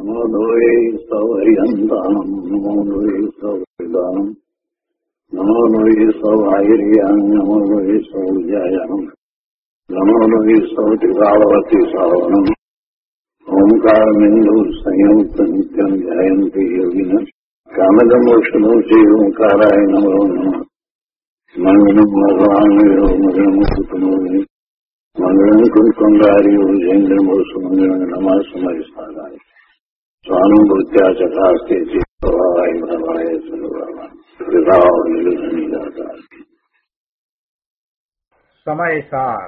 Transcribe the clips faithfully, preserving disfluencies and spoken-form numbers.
નમો લોહે સૌહરિયંતાણમ નમો લોહે સૌહૃદાનમ નમો લોહે સૌહાયર્યામ નમો લોહે સૌજાયામ નમો લોહે સૌત્રિકાવતી સાવનમ ઓમકાર બિંદુ સંયુક્ત નિત્યમ ધ્યાયંતિ યોગિન કામદમોક્ષમોચે ઓંકારાય નમો નમઃ મંગલમ ભગવાન મંગલમ કુટુંબોને મંગલમ કુંકુંડાર્યો જૈન્દ્રમો સુમંગલમ નમઃ સમયસ્થાનાય સ્વાનુભૂત્યા ચકાસ્તે ચિત્તવાય ભવાય સર્વવા વિભાવ નિલધની દાતા. સમયસાર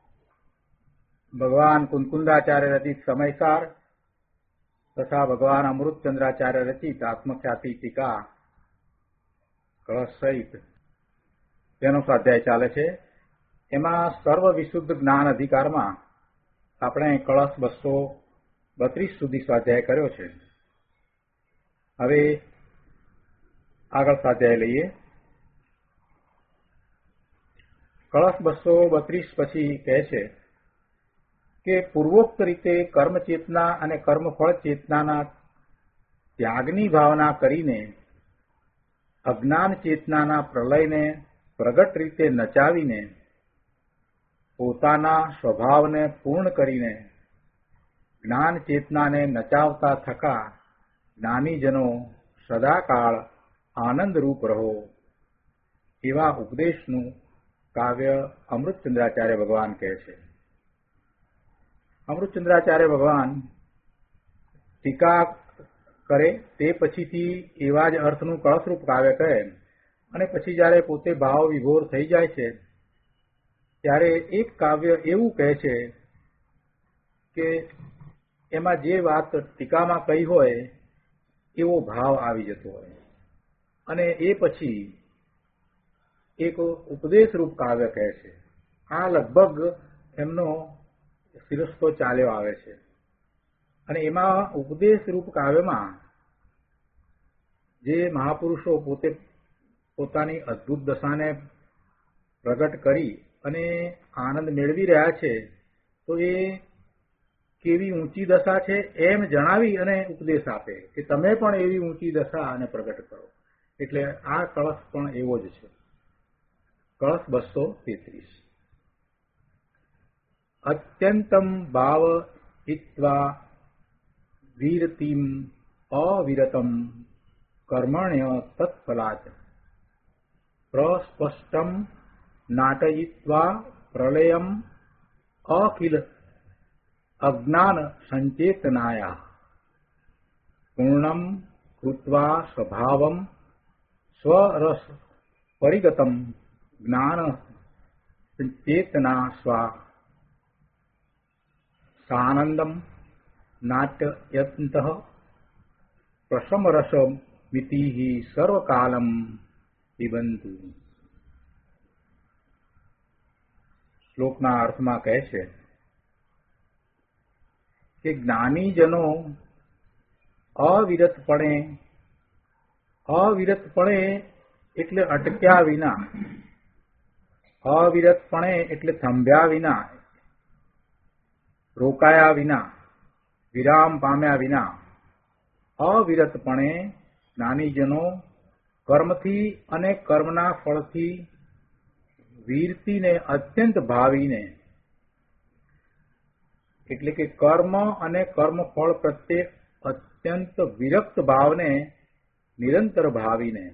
ભગવાન કુંકુંદાચાર્ય રચિત સમયસાર તથા ભગવાન અમૃતચંદ્રાચાર્ય રચિત આત્મખ્યાતિ ટીકા કળશ સહિત તેનો સ્વાધ્યાય ચાલે છે. એમાં સર્વ વિશુદ્ધ જ્ઞાન અધિકારમાં આપણે કળશ બસો બત્રીસ સુધી સ્વાધ્યાય કર્યો છે. હવે આગળ સ્વાધ્યાય લઈએ. કળશ બસો બત્રીસ પછી કહે છે કે પૂર્વોક્ત રીતે કર્મચેતના અને કર્મફળ ચેતનાના ત્યાગની ભાવના કરીને અજ્ઞાન ચેતનાના પ્રલયને પ્રગટ રીતે નચાવીને પોતાના સ્વભાવને પૂર્ણ કરીને જ્ઞાન ચેતનાને નચાવતા થકા જ્ઞાનીજનો સદાકાળ આનંદરૂપ રહો એવા ઉપદેશનું કાવ્ય અમૃતચંદ્રાચાર્ય ભગવાન કહે છે. અમૃતચંદ્રાચાર્ય ભગવાન ટીકા કરે તે પછીથી એવા જ અર્થનું કળશરૂપ કાવ્ય કહે અને પછી જયારે પોતે ભાવ વિભોર થઈ જાય છે ત્યારે એક કાવ્ય એવું કહે છે કે એમાં જે વાત ટીકામાં કહી હોય એવો ભાવ આવી જતો હોય અને એ પછી એક ઉપદેશરૂપ કાવ્ય કહે છે. આ લગભગ એમનો શિરસ્તો ચાલ્યો આવે છે અને એમાં ઉપદેશરૂપ કાવ્યમાં જે મહાપુરુષો પોતે પોતાની અદ્ભુત દશાને પ્રગટ કરી અને આનંદ મેળવી રહ્યા છે તો એ કેવી ઊંચી દશા છે એમ જણાવી અને ઉપદેશ આપે કે તમે પણ એવી ઊંચી દશા અને પ્રગટ કરો. એટલે આ કળશ પણ એવો જ છે. કળશ બસો તેત્રીસ. અત્યંતમ ભાવ હિત્વા વીરતિમ અવિરતમ કર્મણ્ય તત્ફલાત પ્રસ્પષ્ટમ નાટયિત્વા પ્રલયમ અખિલ અજ્ઞાન સંચેતનાયા પૂર્ણમ કૃત્વા સ્વભાવમ સ્વરસ પરિગતમ જ્ઞાન સંચેતના સ્વા સાનંદમ નાટ્યયંતઃ પ્રસમરસ મિતિહિ સર્વકાલમ પિબંતુ. શ્લોકના અર્થમાં કહે છે કે જ્ઞાનીજનો અવિરતપણે અવિરતપણે એટલે અટક્યા વિના, અવિરતપણે એટલે થંભ્યા વિના, રોકાયા વિના, વિરામ પામ્યા વિના અવિરતપણે જ્ઞાનીજનો કર્મથી અને કર્મના ફળથી વીરતીને અત્યંત ભાવીને એટલે કે કર્મ અને કર્મફળ પ્રત્યે અત્યંત વિરક્ત ભાવને નિરંતર ભાવીને.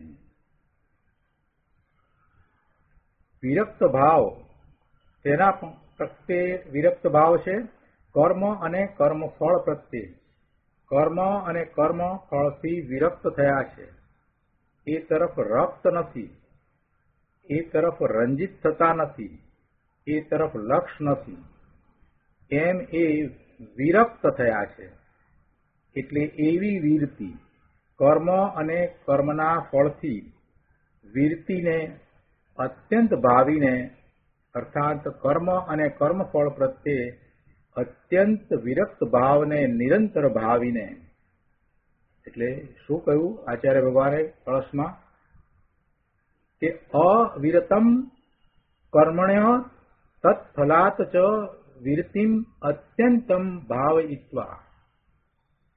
વિરક્ત ભાવ તેના પ્રત્યે વિરક્ત ભાવ છે કર્મ અને કર્મફળ પ્રત્યે. કર્મ અને કર્મફળથી વિરક્ત થયા છે એ તરફ રક્ત નથી, એ તરફ રંજિત થતા નથી, એ તરફ લક્ષ નથી, એમ એ વિરક્ત થયા છે. એટલે એવી વીરતી કર્મ અને કર્મના ફળથી વીરતીને અત્યંત ભાવીને અર્થાત કર્મ અને કર્મફળ પ્રત્યે અત્યંત વિરક્ત ભાવને નિરંતર ભાવીને. એટલે શું કહ્યું આચાર્ય ભગવાને કળશમાં કે અવિરતમ કર્મણ્ય તત્ફલાત ચ વીરતિમ અત્યંતમ ભાવયિત્વા.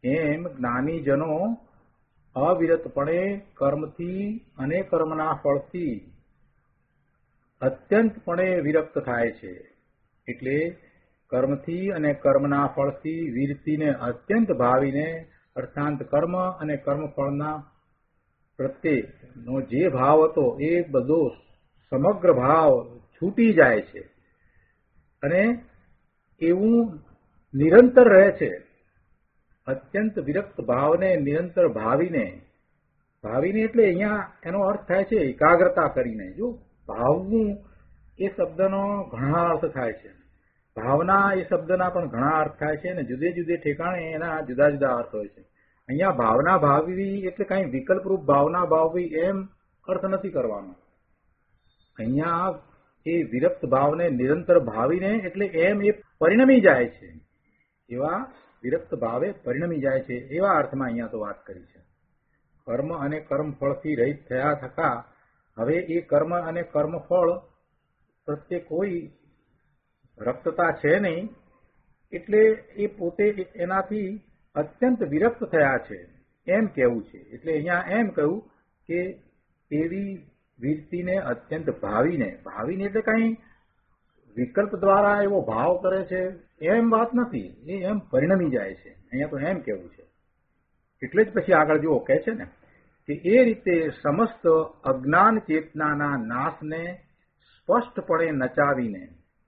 એમ જ્ઞાનીજનો અવિરતપણે કર્મથી અને કર્મના ફળથી અત્યંતપણે વિરક્ત થાય છે. એટલે કર્મથી અને કર્મના ફળથી વિરતિને અત્યંત ભાવીને અર્થાંત કર્મ અને કર્મફળના પ્રત્યેનો જે ભાવ હતો એ બધો સમગ્ર ભાવ છૂટી જાય છે અને એવું નિરંતર રહે છે. અત્યંત વિરક્ત ભાવને નિરંતર ભાવીને ભાવીને એટલે અહીંયા એનો અર્થ થાય છે એકાગ્રતા કરીને. જો ભાવવું એ શબ્દનો ઘણા અર્થ થાય છે, ભાવના એ શબ્દના પણ ઘણા અર્થ થાય છે અને જુદે જુદે ઠેકાણે એના જુદા જુદા અર્થ હોય છે. અહીંયા ભાવના ભાવવી એટલે કઈ વિકલ્પરૂપ ભાવના ભાવવી એમ અર્થ નથી કરવાનો. અહીંયા એ વિરક્ત ભાવને નિરંતર ભાવીને એટલે એમ એ પરિણમી જાય છે, એવા વિરક્ત ભાવે પરિણમી જાય છે એવા અર્થમાં અહીંયા તો વાત કરી છે. કર્મ અને કર્મફળથી રહિત થયા થતા હવે એ કર્મ અને કર્મફળ પ્રત્યે કોઈ રક્તતા છે નહીં, એટલે એ પોતે એનાથી અત્યંત વિરક્ત થયા છે એમ કહેવું છે. એટલે અહીંયા એમ કહ્યું કે એવી વિરતિને અત્યંત ભાવીને ભાવીને એટલે કઈ વિકલ્પ દ્વારા એવો ભાવ કરે છે એમ વાત નથી, એ એમ પરિણમી જાય છે. અહીંયા તો એમ કેવું છે. એટલે જ પછી આગળ જુઓ કહે છે ને કે એ રીતે સમસ્ત અજ્ઞાન ચેતનાના નાશને સ્પષ્ટપણે નચાવીને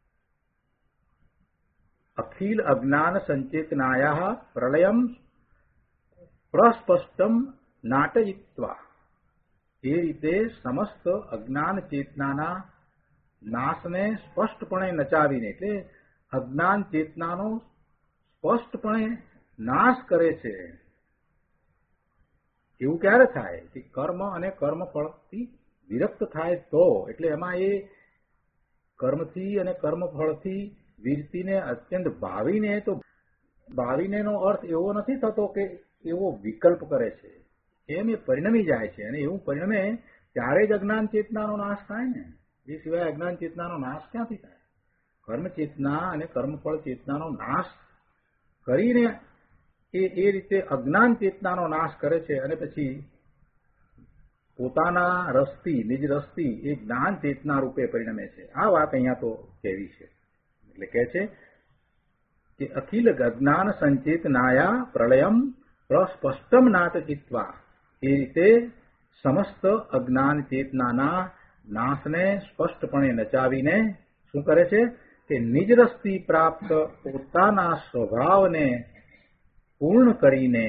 અખિલ અજ્ઞાન સંચેતનાયા પ્રલયમ પ્રસ્પષ્ટમ નાટયિત્વા, એ રીતે સમસ્ત અજ્ઞાન ચેતનાના નાશને સ્પષ્ટપણે નચાવીને એટલે અજ્ઞાન ચેતનાનો સ્પષ્ટપણે નાશ કરે છે. એવું ક્યારે થાય કે કર્મ અને કર્મફળથી વિરક્ત થાય તો. એટલે એમાં એ કર્મથી અને કર્મફળથી વિરતિને અત્યંત ભાવીને, તો ભાવીને નો અર્થ એવો નથી થતો કે એવો વિકલ્પ કરે છે, એમ એ પરિણમી જાય છે. અને એવું પરિણમે ત્યારે જ અજ્ઞાન ચેતનાનો નાશ થાય ને, એ સિવાય અજ્ઞાન ચેતનાનો નાશ ક્યાંથી થાય? કર્મ ચેતના અને કર્મફળ ચેતનાનો નાશ કરીને એ એ રીતે અજ્ઞાન ચેતનાનો નાશ કરે છે અને પછી પોતાના રસથી નિજ રસથી એ જ્ઞાન ચેતના રૂપે પરિણમે છે. આ વાત અહીંયા તો કહેવી છે. એટલે કહે છે કે અખિલ અજ્ઞાન સંચેતનાયા પ્રલયમ પ્રસ્પષ્ટમ નાટકિત્વા, એ રીતે સમસ્ત અજ્ઞાન ચેતનાના નાશને સ્પષ્ટપણે નચાવીને શું કરે છે કે નિજ રસથી પ્રાપ્ત પોતાના સ્વભાવને પૂર્ણ કરીને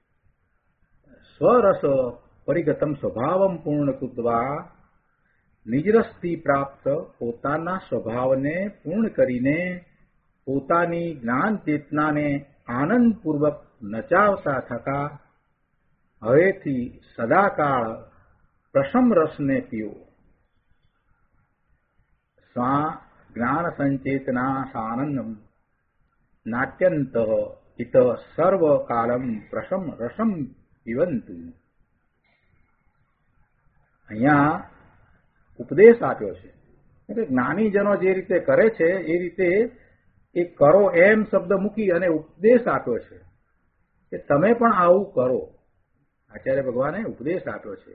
સ્વરસ પરિગતમ સ્વભાવમ પૂર્ણ કૃત્વા, નિજરસથી પ્રાપ્ત પોતાના સ્વભાવને પૂર્ણ કરીને પોતાની જ્ઞાન ચેતનાને આનંદપૂર્વક નચાવતા થતા હવેથી સદાકાળ પ્રશમ રસને પીવો. સ્વા જ્ઞાન સંચેતના સાનંદમ નાટ્યંત ઇત સર્વ કાલમ પ્રશમ રસમ પીવંતુ. અહીંયા ઉપદેશ આપ્યો છે એટલે જ્ઞાનીજનો જે રીતે કરે છે એ રીતે એ કરો એમ શબ્દ મૂકી અને ઉપદેશ આપ્યો છે કે તમે પણ આવું કરો. આચાર્ય ભગવાને ઉપદેશ આપ્યો છે.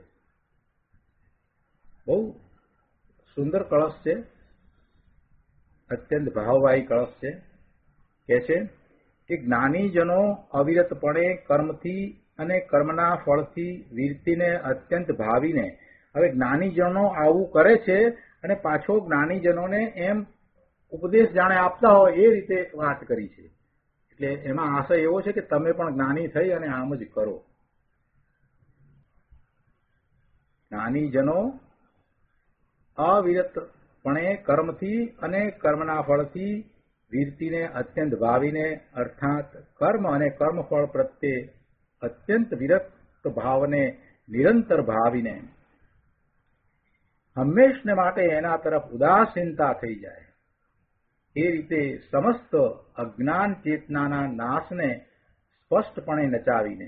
બહુ સુંદર કળશ છે, અત્યંત ભાવવાહી કળશ છે. કે છે કે જ્ઞાનીજનો અવિરતપણે કર્મથી અને કર્મના ફળથી વિરતિને અત્યંત ભાવીને, હવે જ્ઞાનીજનો આવું કરે છે અને પાછો જ્ઞાનીજનોને એમ ઉપદેશ જાણે આપતા હોય એ રીતે વાત કરી છે. એટલે એમાં આશય એવો છે કે તમે પણ જ્ઞાની થઈ અને આમ જ કરો. જ્ઞાનીજનો અવિરતપણે કર્મથી અને કર્મના ફળથી વિરતિને અત્યંત ભાવીને, અર્થાત કર્મ અને કર્મફળ પ્રત્યે અત્યંત વિરક્ત ભાવને નિરંતર ભાવીને હંમેશને માટે એના તરફ ઉદાસીનતા થઈ જાય એ રીતે સમસ્ત અજ્ઞાન ચેતનાના નાશને સ્પષ્ટપણે નચાવીને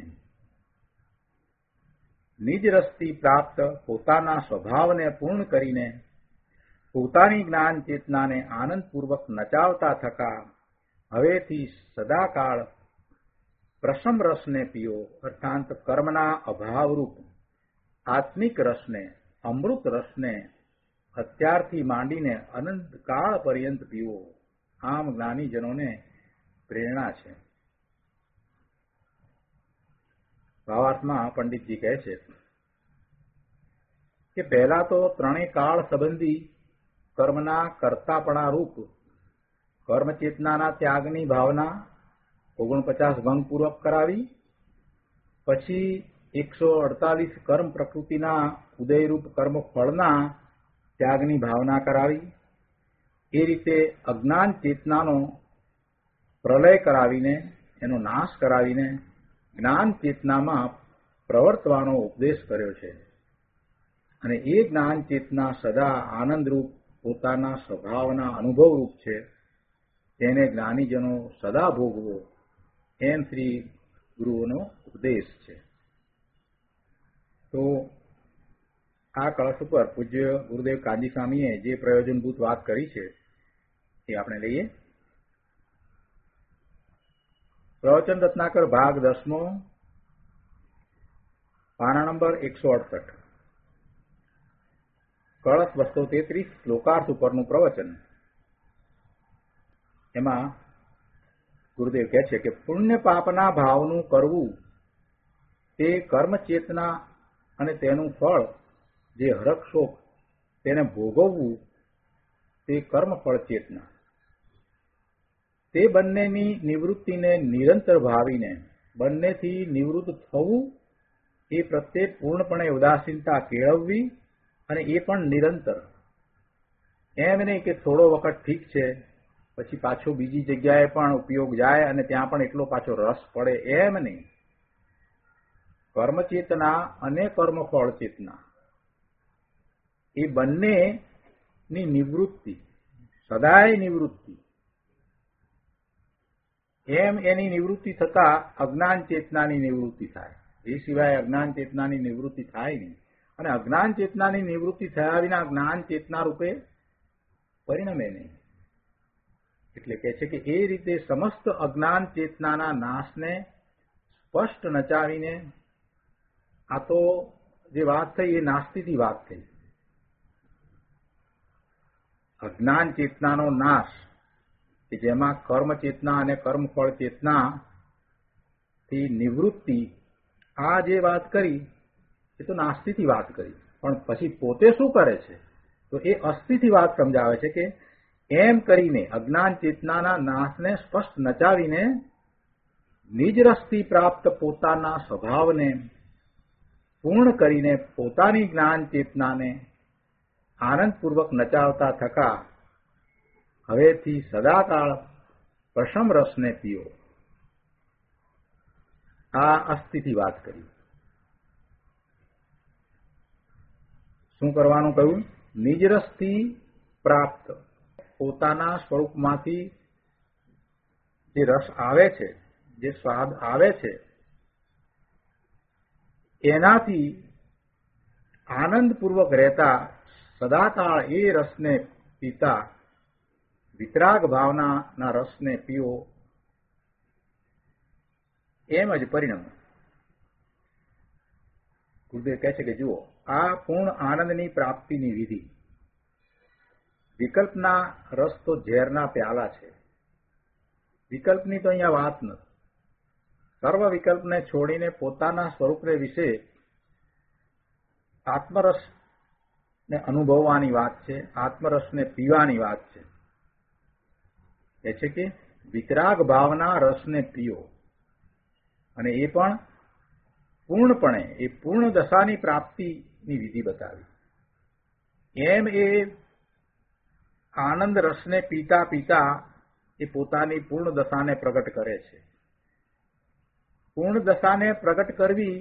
નિજ રસથી પ્રાપ્ત પોતાના સ્વભાવને પૂર્ણ કરીને પોતાની જ્ઞાન ચેતનાને આનંદપૂર્વક નચાવતા થકા હવેથી સદાકાળ પ્રશમ રસને પીઓ અર્થાત કર્મના અભાવરૂપ આત્મિક રસને, અમૃત રસને અત્યારથી માંડીને અનંતકાળ પર્યંત પીવો. આમ જ્ઞાનીજનોને પ્રેરણા છે. ભાવાર્થમાં પંડિતજી કહે છે કે પહેલા તો ત્રણેય કાળ સંબંધી કર્મના કર્તાપણા રૂપ કર્મચેતનાના ત્યાગની ભાવના ઓગણપચાસ ભંગપૂર્વક કરાવી, પછી એકસો અડતાલીસ કર્મ પ્રકૃતિના ઉદયરૂપ કર્મફળના ત્યાગની ભાવના કરાવી, એ રીતે અજ્ઞાન ચેતનાનો પ્રલય કરાવીને એનો નાશ કરાવીને જ્ઞાન ચેતનામાં પ્રવર્તવાનો ઉપદેશ કર્યો છે. અને એ જ્ઞાન ચેતના સદા આનંદરૂપ પોતાના સ્વભાવના અનુભવરૂપ છે, તેને જ્ઞાનીજનો સદા ભોગવો, એમ શ્રી ગુરુઓનો ઉપદેશ છે. તો આ કળશ ઉપર પૂજ્ય ગુરુદેવ કાંજી સ્વામીએ જે પ્રયોજનભૂત વાત કરી છે એ આપણે લઈએ. પ્રવચન રત્નાકર ભાગ દસમો, પાના નંબર એકસો અડસઠ, કળશ બસો તેત્રીસ, શ્લોકાર્થ ઉપરનું પ્રવચન. એમાં ગુરુદેવ કહે છે કે પુણ્ય પાપના ભાવનું કરવું તે કર્મચેતના અને તેનું ફળ જે હરકશોક તેને ભોગવવું તે કર્મફળ ચેતના. તે બંનેની નિવૃત્તિને નિરંતર ભાવીને બંનેથી નિવૃત્ત થવું એ પ્રત્યે પૂર્ણપણે ઉદાસીનતા કેળવવી, અને એ પણ નિરંતર. એમ નહીં કે થોડો વખત ઠીક છે પછી પાછો બીજી જગ્યાએ પણ ઉપયોગ જાય અને ત્યાં પણ એટલો પાછો રસ પડે, એમ નહીં. કર્મચેતના અને કર્મફળ ચેતના એ બંનેની નિવૃત્તિ, સદાય નિવૃત્તિ. એમ એની નિવૃત્તિ થતા અજ્ઞાન ચેતનાની નિવૃત્તિ થાય, એ સિવાય અજ્ઞાન ચેતનાની નિવૃત્તિ થાય નહીં. અને અજ્ઞાન ચેતનાની નિવૃત્તિ થયા વિના જ્ઞાન ચેતના રૂપે પરિણમે નહીં. એટલે કહે છે કે એ રીતે સમસ્ત અજ્ઞાન ચેતનાના નાશને સ્પષ્ટ નચાવીને, આ તો જે વાત થઈ એ નાસ્તિથી વાત થઈ. અજ્ઞાન ચેતનાનો નાશ કે જેમાં કર્મ ચેતના અને કર્મફળ ચેતના થી નિવૃત્તિ, આ જે વાત કરી એ તો નાસ્તિથી વાત કરી. પણ પછી પોતે શું કરે છે તો એ અસ્થિથી વાત સમજાવે છે કે એમ કરીને અજ્ઞાન ચેતનાના નાશને સ્પષ્ટ નચાવીને નિજરસથી પ્રાપ્ત પોતાના સ્વભાવને પૂર્ણ કરીને પોતાની જ્ઞાન ચેતનાને આનંદપૂર્વક નચાવતા થકા હવેથી સદાકાળ પ્રશમ રસને પીઓ. આ અસ્થિથી વાત કરી. શું કરવાનું કહ્યું? નિજરસથી પ્રાપ્ત પોતાના સ્વરૂપમાંથી જે રસ આવે છે, જે સ્વાદ આવે છે, એનાથી આનંદપૂર્વક રહેતા સદાકાળ એ રસને પીતા વિતરાગ ભાવનાના રસને પીઓ, એમ જ પરિણમ. ગુરુદેવ કહે છે કે જુઓ, આ પૂર્ણ આનંદની પ્રાપ્તિની વિધિ. વિકલ્પના રસ તો ઝેરના પ્યાલા છે. વિકલ્પની તો અહીંયા વાત નથી. સર્વ વિકલ્પને છોડીને પોતાના સ્વરૂપને વિશે આત્મરસને અનુભવવાની વાત છે, આત્મરસને પીવાની વાત છે. એ છે કે વિતરાગ ભાવના રસને પીઓ, અને એ પણ પૂર્ણપણે, એ પૂર્ણ દશાની પ્રાપ્તિની વિધિ બતાવી. એમ એ આનંદ રસને પીતા પીતા એ પોતાની પૂર્ણ દશાને પ્રગટ કરે છે. પૂર્ણ દશાને પ્રગટ કરવી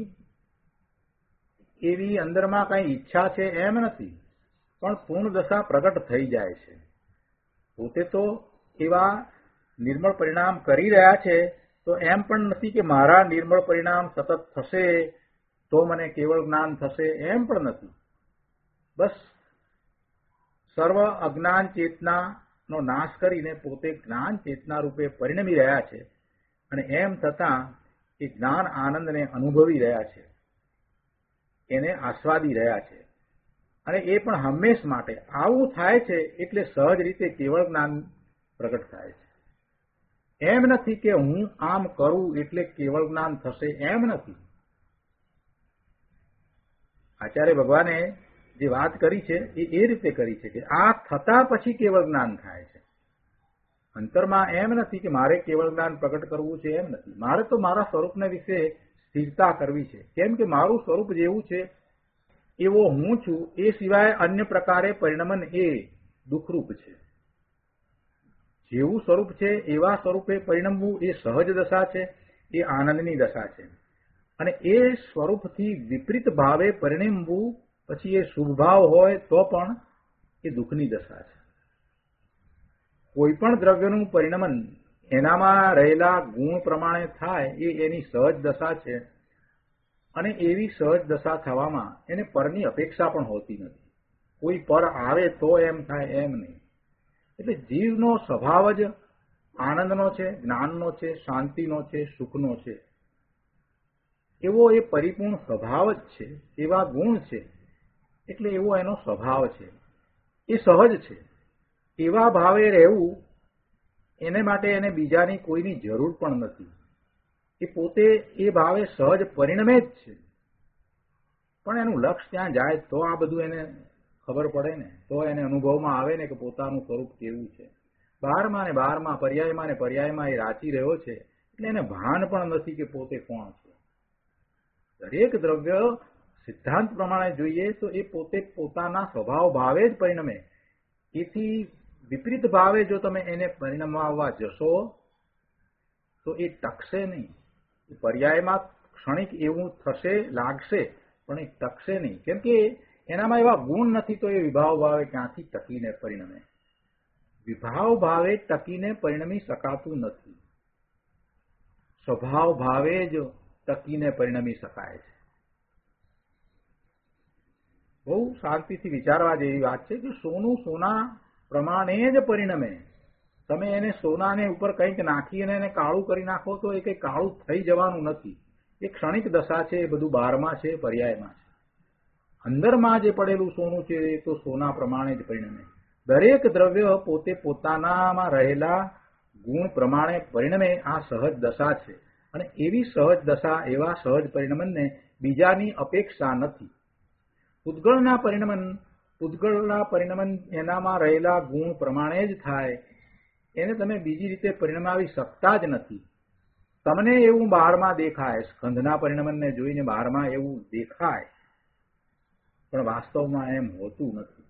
એવી અંદરમાં કઈ ઈચ્છા છે એમ નથી, પણ પૂર્ણ દશા પ્રગટ થઈ જાય છે. પોતે તો એવા નિર્મળ પરિણામ કરી રહ્યા છે, તો એમ પણ નથી કે મારા નિર્મળ પરિણામ સતત થશે તો મને કેવળ જ્ઞાન થશે, એમ પણ નથી. બસ સર્વ અજ્ઞાન ચેતનાનો નાશ કરીને પોતે જ્ઞાન ચેતના રૂપે પરિણમી રહ્યા છે. અને એમ થતાં એ જ્ઞાન આનંદને અનુભવી રહ્યા છે, એને આસ્વાદી રહ્યા છે, અને એ પણ હંમેશ માટે. આવું થાય છે એટલે સહજ રીતે કેવળ જ્ઞાન પ્રગટ થાય છે. એમ નથી કે હું આમ કરું એટલે કેવળ જ્ઞાન થશે, એમ નથી. આચાર્ય ભગવાને જે વાત કરી છે એ એ રીતે કરી છે કે આ થતા પછી કેવળ જ્ઞાન થાય છે. અંતરમાં એમ નથી કે મારે કેવળ જ્ઞાન પ્રગટ કરવું છે, એમ નથી. મારે તો મારા સ્વરૂપને વિશે સ્થિરતા કરવી છે, કેમ કે મારું સ્વરૂપ જેવું છે એવો હું છું, એ સિવાય અન્ય પ્રકારે પરિણમન એ દુઃખરૂપ છે. જેવું સ્વરૂપ છે એવા સ્વરૂપે પરિણમવું એ સહજ દશા છે, એ આનંદની દશા છે. અને એ સ્વરૂપથી વિપરીત ભાવે પરિણમવું પછી એ શુભ ભાવ હોય તો પણ એ દુઃખની દશા છે. કોઈ પણ દ્રવ્યનું પરિણમન એનામાં રહેલા ગુણ પ્રમાણે થાય એ એની સહજ દશા છે, અને એવી સહજ દશા થવામાં એને પરની અપેક્ષા પણ હોતી નથી. કોઈ પર આવે તો એમ થાય, એમ નહીં. એટલે જીવનો સ્વભાવ જ આનંદનો છે, જ્ઞાનનો છે, શાંતિનો છે, સુખનો છે. એવો એ પરિપૂર્ણ સ્વભાવ જ છે, એવા ગુણ છે, એટલે એવો એનો સ્વભાવ છે. એ સહજ છે. એવા ભાવે રહેવું એને માટે એને બીજાની કોઈની જરૂર પણ નથી. એ પોતે એ ભાવે સહજ પરિણમે જ છે. પણ એનું લક્ષ્ય ત્યાં જાય તો આ બધું એને ખબર પડે ને, તો એને અનુભવમાં આવે ને કે પોતાનું સ્વરૂપ કેવું છે. બહારમાં ને બહારમાં, પર્યાયમાં ને પર્યાયમાં એ રાચી રહ્યો છે, એટલે એને ભાન પણ નથી કે પોતે કોણ છે. દરેક દ્રવ્ય સિદ્ધાંત પ્રમાણે જોઈએ તો એ પોતે પોતાના સ્વભાવ ભાવે જ પરિણમે. એથી વિપરીત ભાવે જો તમે એને પરિણમાવવા જશો તો એ ટકશે નહીં. પર્યાયમાં ક્ષણિક એવું થશે, લાગશે, પણ એ ટકશે નહીં. કેમ કે એનામાં એવા ગુણ નથી, તો એ વિભાવ ભાવે ક્યાંથી ટકીને પરિણમે? વિભાવ ભાવે ટકીને પરિણમી શકાતું નથી. સ્વભાવ ભાવે જ ટકીને પરિણમી શકાય છે. બહુ શાંતિથી વિચારવા જેવી વાત છે કે સોનું સોના પ્રમાણે જ પરિણમે. તમે એને સોનાને ઉપર કંઈક નાખીને એને કાળું કરી નાખો તો એ કંઈ કાળું થઈ જવાનું નથી. એ ક્ષણિક દશા છે, એ બધું બહારમાં છે, પર્યાયમાં છે. અંદરમાં જે પડેલું સોનું છે એ તો સોના પ્રમાણે જ પરિણમે. દરેક દ્રવ્ય પોતે પોતાનામાં રહેલા ગુણ પ્રમાણે પરિણમે. આ સહજ દશા છે, અને એવી સહજ દશા, એવા સહજ પરિણમનને બીજાની અપેક્ષા નથી. પૂતગળના પરિણમન પૂતગળના પરિણમન એનામાં રહેલા ગુણ પ્રમાણે જ થાય. એને તમે બીજી રીતે પરિણમાવી શકતા જ નથી. તમને એવું બહારમાં દેખાય, સ્કંધના પરિણમનને જોઈને બહારમાં એવું દેખાય, પણ વાસ્તવમાં એમ હોતું નથી.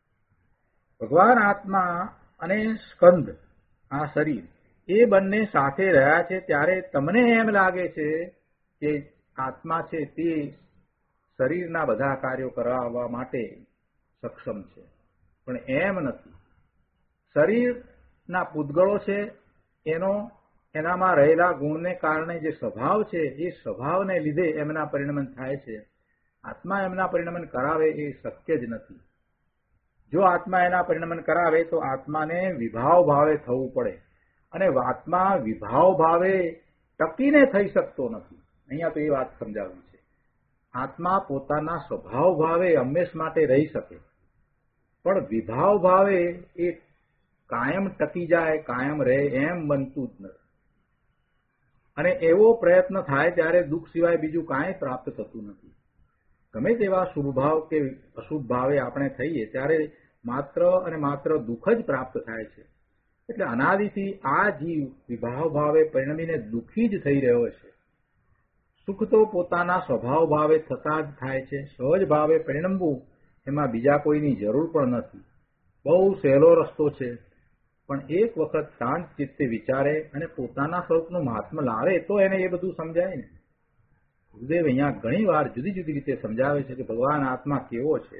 ભગવાન આત્મા અને સ્કંધ, આ શરીર, એ બંને સાથે રહ્યા છે ત્યારે તમને એમ લાગે છે કે આત્મા છે તે શરીરના બધા કાર્યો કરાવવા માટે સક્ષમ છે, પણ એમ નથી. શરીરના પૂતગળો છે, એનો એનામાં રહેલા ગુણને કારણે જે સ્વભાવ છે એ સ્વભાવને લીધે એમના પરિણમન થાય છે. આત્મા એમના પરિણમન કરાવે એ શક્ય જ નથી. જો આત્મા એના પરિણમન કરાવે તો આત્માને વિભાવ ભાવે થવું પડે, અને આત્મા વિભાવ ભાવે ટકીને થઈ શકતો નથી. અહીંયા તો એ વાત સમજાવી છે. આત્મા પોતાના સ્વભાવ ભાવે હંમેશ માટે રહી શકે, પણ વિભાવ ભાવે એ કાયમ ટકી જાય, કાયમ રહે એમ બનતું જ નથી. અને એવો પ્રયત્ન થાય ત્યારે દુઃખ સિવાય બીજું કાંઈ પ્રાપ્ત થતું નથી. ગમે તેવા શુભ ભાવ કે અશુભ ભાવે આપણે થઈએ ત્યારે માત્ર અને માત્ર દુઃખ જ પ્રાપ્ત થાય છે. એટલે અનાદિથી આ જીવ વિભાવ ભાવે પરિણમીને દુઃખી જ થઈ રહ્યો છે. સુખ તો પોતાના સ્વભાવ ભાવે થતા જ થાય છે. સહજ ભાવે પરિણમવું એમાં બીજા કોઈની જરૂર પણ નથી. બહુ સહેલો રસ્તો છે, પણ એક વખત શાંત ચિત્તે વિચારે અને પોતાના સ્વરૂપનું મહાત્મ્ય લાવે તો એને એ બધું સમજાય ને. ગુરુદેવ અહીંયા ઘણી વાર જુદી જુદી રીતે સમજાવે છે કે ભગવાન આત્મા કેવો છે.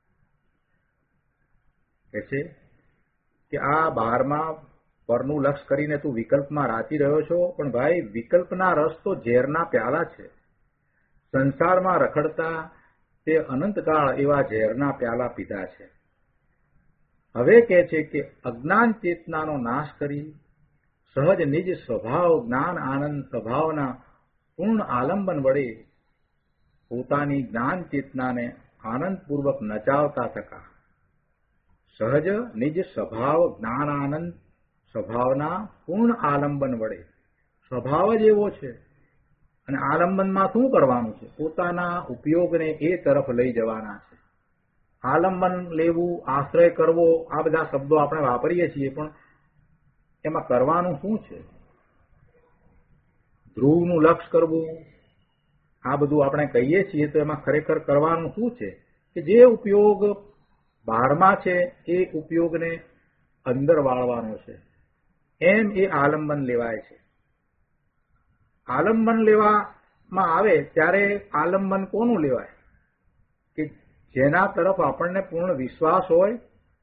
કે છે કે આ બહારમાં પરનું લક્ષ કરીને તું વિકલ્પમાં રાચી રહ્યો છો, પણ ભાઈ વિકલ્પના રસ તો ઝેરના પ્યાલા છે. સંસારમાં રખડતા તે અનંતકાળ એવા ઝેરના પ્યાલા પીધા છે. હવે કહે છે કે અજ્ઞાન ચેતનાનો નાશ કરી સહજ નિજ સ્વભાવ જ્ઞાન આનંદ સ્વભાવના પૂર્ણ આલંબન વડે પોતાની જ્ઞાન ચેતનાને આનંદપૂર્વક નચાવતા થકા સહજ નિજ સ્વભાવ જ્ઞાન આનંદ સ્વભાવના પૂર્ણ આલંબન વડે સ્વભાવ જ એવો છે. અને આલંબનમાં શું કરવાનું છે? પોતાના ઉપયોગને એ તરફ લઈ જવાના છે. આલંબન લેવું, આશ્રય કરવો, આ બધા શબ્દો આપણે વાપરીએ છીએ, પણ એમાં કરવાનું શું છે? ધ્રુવનું લક્ષ કરવું, આ બધું આપણે કહીએ છીએ, તો એમાં ખરેખર કરવાનું શું છે? કે જે ઉપયોગ બહારમાં છે એ ઉપયોગને અંદર વાળવાનો છે. એમ એ આલંબન લેવાય છે. આલંબન લેવામાં આવે ત્યારે આલંબન કોનું લેવાય? કે જેના તરફ આપણને પૂર્ણ વિશ્વાસ હોય,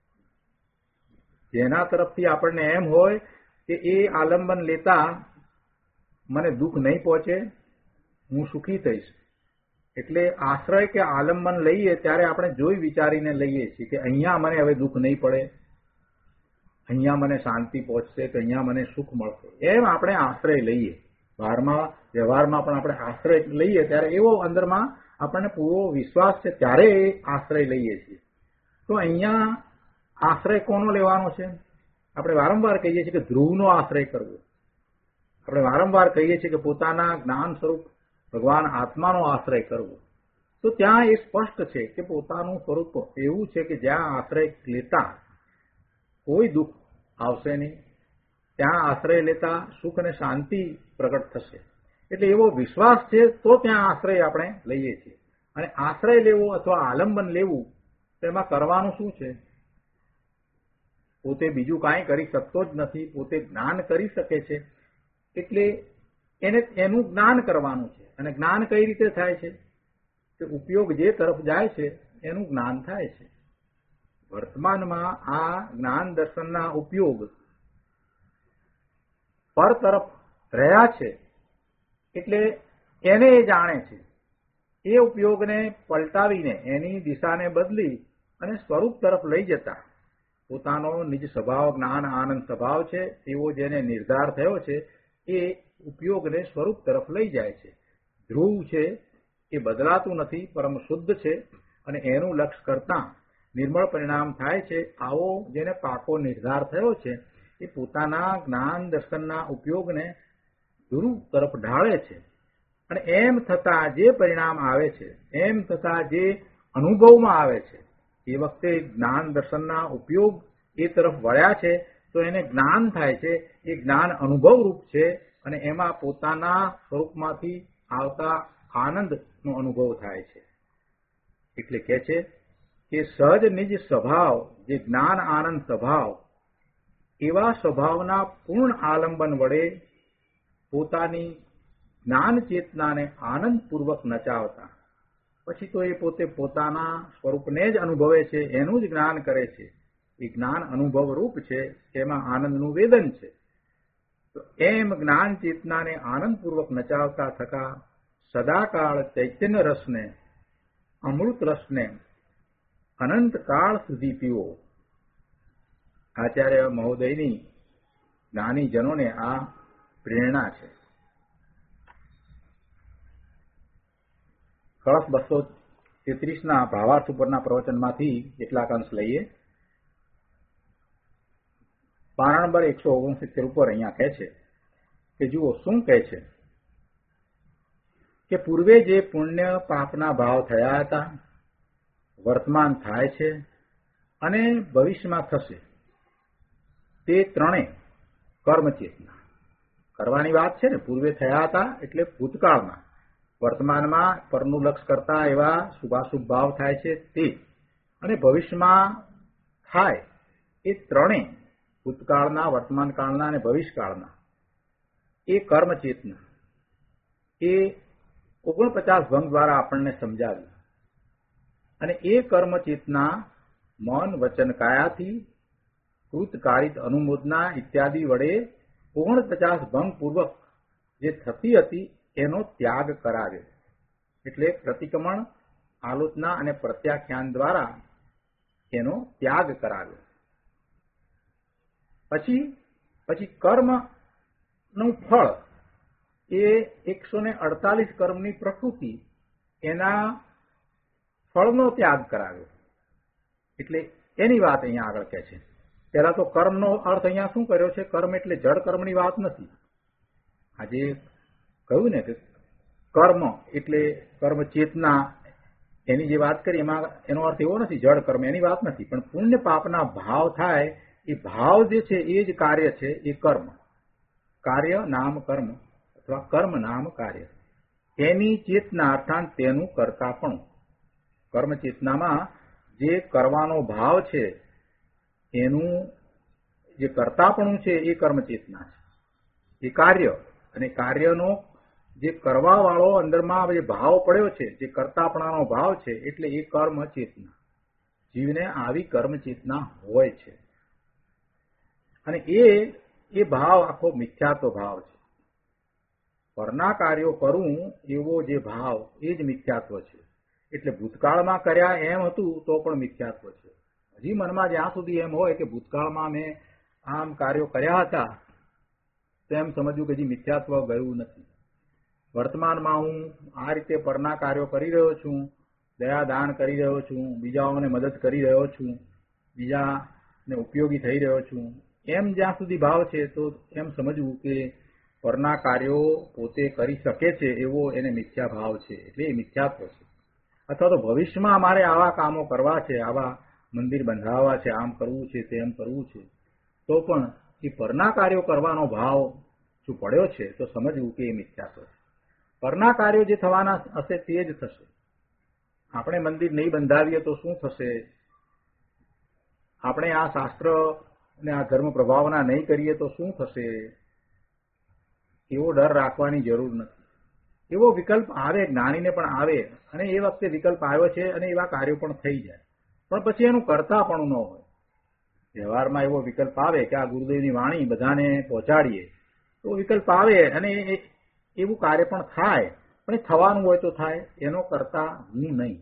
જેના તરફથી આપણને એમ હોય કે એ આલંબન લેતા મને દુઃખ નહીં પહોંચે, હું સુખી થઈશ. એટલે આશ્રય કે આલંબન લઈએ ત્યારે આપણે જોઈ વિચારીને લઈએ છીએ કે અહીંયા મને હવે દુઃખ નહીં પડે, અહીંયા મને શાંતિ પહોંચશે, કે અહીંયા મને સુખ મળશે. એમ આપણે આશ્રય લઈએ. બહારમાં વ્યવહારમાં પણ આપણે આશ્રય લઈએ ત્યારે એવો અંદરમાં આપણને પૂરો વિશ્વાસ છે, ત્યારે એ આશ્રય લઈએ છીએ. તો અહીંયા આશ્રય કોનો લેવાનો છે? આપણે વારંવાર કહીએ છીએ કે ધ્રુવનો આશ્રય કરવો. આપણે વારંવાર કહીએ છીએ કે પોતાના જ્ઞાન સ્વરૂપ ભગવાન આત્માનો આશ્રય કરવો. તો ત્યાં એ સ્પષ્ટ છે કે પોતાનું સ્વરૂપ એવું છે કે જ્યાં આશ્રય લેતા કોઈ દુઃખ આવશે નહીં, ત્યાં આશ્રય લેતા સુખ અને શાંતિ પ્રગટ થશે. એટલે એવો વિશ્વાસ છે તો ત્યાં આશ્રય આપણે લઈએ છીએ. અને આશ્રય લેવો અથવા આલંબન લેવું, તેમાં કરવાનું શું છે? પોતે બીજું કાંઈ કરી શકતો જ નથી, પોતે જ્ઞાન કરી શકે છે, એટલે એને એનું જ્ઞાન કરવાનું છે. અને જ્ઞાન કઈ રીતે થાય છે? કે ઉપયોગ જે તરફ જાય છે એનું જ્ઞાન થાય છે. વર્તમાનમાં આ જ્ઞાન દર્શનના ઉપયોગ પર તરફ રહ્યા છે, એટલે એને એ જાણે છે. એ ઉપયોગને પલટાવીને એની દિશાને બદલી અને સ્વરૂપ તરફ લઈ જતા પોતાનો નિજ સ્વભાવ જ્ઞાન આનંદ સ્વભાવ છે એવો જેને નિર્ધાર થયો છે એ ઉપયોગને સ્વરૂપ તરફ લઈ જાય છે. ધ્રુવ છે એ બદલાતું નથી, પરમ શુદ્ધ છે, અને એનું લક્ષ્ય કરતા નિર્મળ પરિણામ થાય છે. આવો જેને પાકો નિર્ધાર થયો છે એ પોતાના જ્ઞાન દર્શનના ઉપયોગને ધ્રુવ તરફ ઢાળે છે. અને એમ થતા જે પરિણામ આવે છે, એમ થતા જે અનુભવમાં આવે છે, એ વખતે જ્ઞાન દર્શનના ઉપયોગ એ તરફ વળ્યા છે તો એને જ્ઞાન થાય છે. એ જ્ઞાન અનુભવ રૂપ છે અને એમાં પોતાના સ્વરૂપમાંથી આવતા આનંદનો અનુભવ થાય છે. એટલે કહે છે કે સહજ નિજ સ્વભાવ જે જ્ઞાન આનંદ સ્વભાવ, એવા સ્વભાવના પૂર્ણ આલંબન વડે પોતાની જ્ઞાન ચેતનાને આનંદપૂર્વક નચાવતા. પછી તો એ પોતે પોતાના સ્વરૂપને જ અનુભવે છે, એનું જ જ્ઞાન કરે છે. એ જ્ઞાન અનુભવ રૂપ છે, એમાં આનંદનું વેદન છે. તો એમ જ્ઞાન ચેતનાને આનંદપૂર્વક નચાવતા થકા સદાકાળ ચૈતન્ય રસને, અમૃત રસને અનંત કાળ સુધી પીવો. આચાર્ય મહોદયની જ્ઞાનીજનોને આ પ્રેરણા છે. કળશ બસો તેત્રીસના ભાવાર્થ ઉપરના પ્રવચનમાંથી કેટલાક અંશ લઈએ. પાના નંબર એકસો ઓગણસિત્તેર ઉપર અહીંયા કહે છે કે જુઓ શું કહે છે કે પૂર્વે જે પુણ્ય પાપના ભાવ થયા હતા, વર્તમાન થાય છે અને ભવિષ્યમાં થશે, તે ત્રણે કર્મચેતના કરવાની વાત છે ને. પૂર્વે થયા હતા એટલે ભૂતકાળમાં, વર્તમાનમાં પરનું લક્ષ કરતા એવા શુભાશુભ ભાવ થાય છે તે, અને ભવિષ્યમાં થાય એ ત્રણે ભૂતકાળના, વર્તમાન કાળના અને ભવિષ્યકાળના એ કર્મચેતના એ ઓગણપચાસ ભંગ દ્વારા આપણને સમજાવ્યું. અને એ કર્મચેતના મન વચન કાયાથી કૃતકારિત અનુમોદના ઇત્યાદિ વડે ઓગણપચાસ ભંગ પૂર્વક જે થતી હતી એનો ત્યાગ કરાવ્યો. એટલે પ્રતિક્રમણ, આલોચના અને પ્રત્યાખ્યાન દ્વારા એનો ત્યાગ કરાવ્યો. પછી પછી કર્મનું ફળ એ એકસો ને અડતાલીસ કર્મની પ્રકૃતિ એના ફળનો ત્યાગ કરાવ્યો. એટલે એની વાત અહીંયા આગળ કહે છે. પહેલા તો કર્મનો અર્થ અહીંયા શું કર્યો છે? કર્મ એટલે જડ કર્મની વાત નથી. આજે કહ્યું ને કે કર્મ એટલે કર્મ ચેતના, એની જે વાત કરી એમાં એનો અર્થ એવો નથી જડ કર્મ, એની વાત નથી. પણ પુણ્ય પાપના ભાવ થાય એ ભાવ જે છે એ જ કાર્ય છે, એ કર્મ. કાર્ય નામ કર્મ અથવા કર્મ નામ કાર્ય, એની ચેતના અર્થાત તેનું કરતાપણું. કર્મ ચેતનામાં જે કરવાનો ભાવ છે એનું જે કરતાપણું છે એ કર્મ ચેતના છે, એ કાર્ય. અને કાર્યનો જે કરવા વાળો અંદરમાં જે ભાવ પડ્યો છે, જે કરતાપણાનો ભાવ છે, એટલે એ કર્મ ચેતના. જીવને આવી કર્મ ચેતના હોય છે અને એ એ ભાવ આખો મિથ્યાત્વ ભાવ છે. પરના કાર્યો કરું એવો જે ભાવ એ જ મિથ્યાત્વ છે. એટલે ભૂતકાળમાં કર્યા એમ હતું તો પણ મિથ્યાત્વ છે. હજી મનમાં જ્યાં સુધી એમ હોય કે ભૂતકાળમાં મેં આમ કાર્યો કર્યા હતા તેમ સમજવું કે હજી મિથ્યાત્વ ગયું નથી. વર્તમાનમાં હું આ રીતે પરના કાર્યો કરી રહ્યો છું, દયા દાન કરી રહ્યો છું, બીજાઓને મદદ કરી રહ્યો છું, બીજાને ઉપયોગી થઈ રહ્યો છું, એમ જ્યાં સુધી ભાવ છે તો એમ સમજવું કે પરના કાર્યો પોતે કરી શકે છે એવો એને મિથ્યા ભાવ છે, એટલે એ મિથ્યાત્વ છે. અથવા તો ભવિષ્યમાં અમારે આવા કામો કરવા છે, આવા મંદિર બંધાવવા છે, આમ કરવું છે, તેમ કરવું છે, તો પણ એ પરના કાર્યો કરવાનો ભાવ જો પડ્યો છે તો સમજવું કે એ મિથ્યાત્વ છે. પરના કાર્યો જે થવાના હશે તે જ થશે. આપણે મંદિર નહીં બંધાવીએ તો શું થશે? આપણે આ શાસ્ત્ર અને આ ધર્મ પ્રભાવના નહીં કરીએ તો શું થશે? એવો ડર રાખવાની જરૂર નથી. એવો વિકલ્પ આવે, જ્ઞાનીને પણ આવે, અને એ વખતે વિકલ્પ આવ્યો છે અને એવા કાર્યો પણ થઈ જાય, પણ પછી એનું કરતાપણું ન હોય. વ્યવહારમાં એવો વિકલ્પ આવે કે આ ગુરુદેવની વાણી બધાને પહોંચાડીએ, તો વિકલ્પ આવે અને એવું કાર્ય પણ થાય, પણ એ થવાનું હોય તો થાય. એનો કરતા હું નહીં,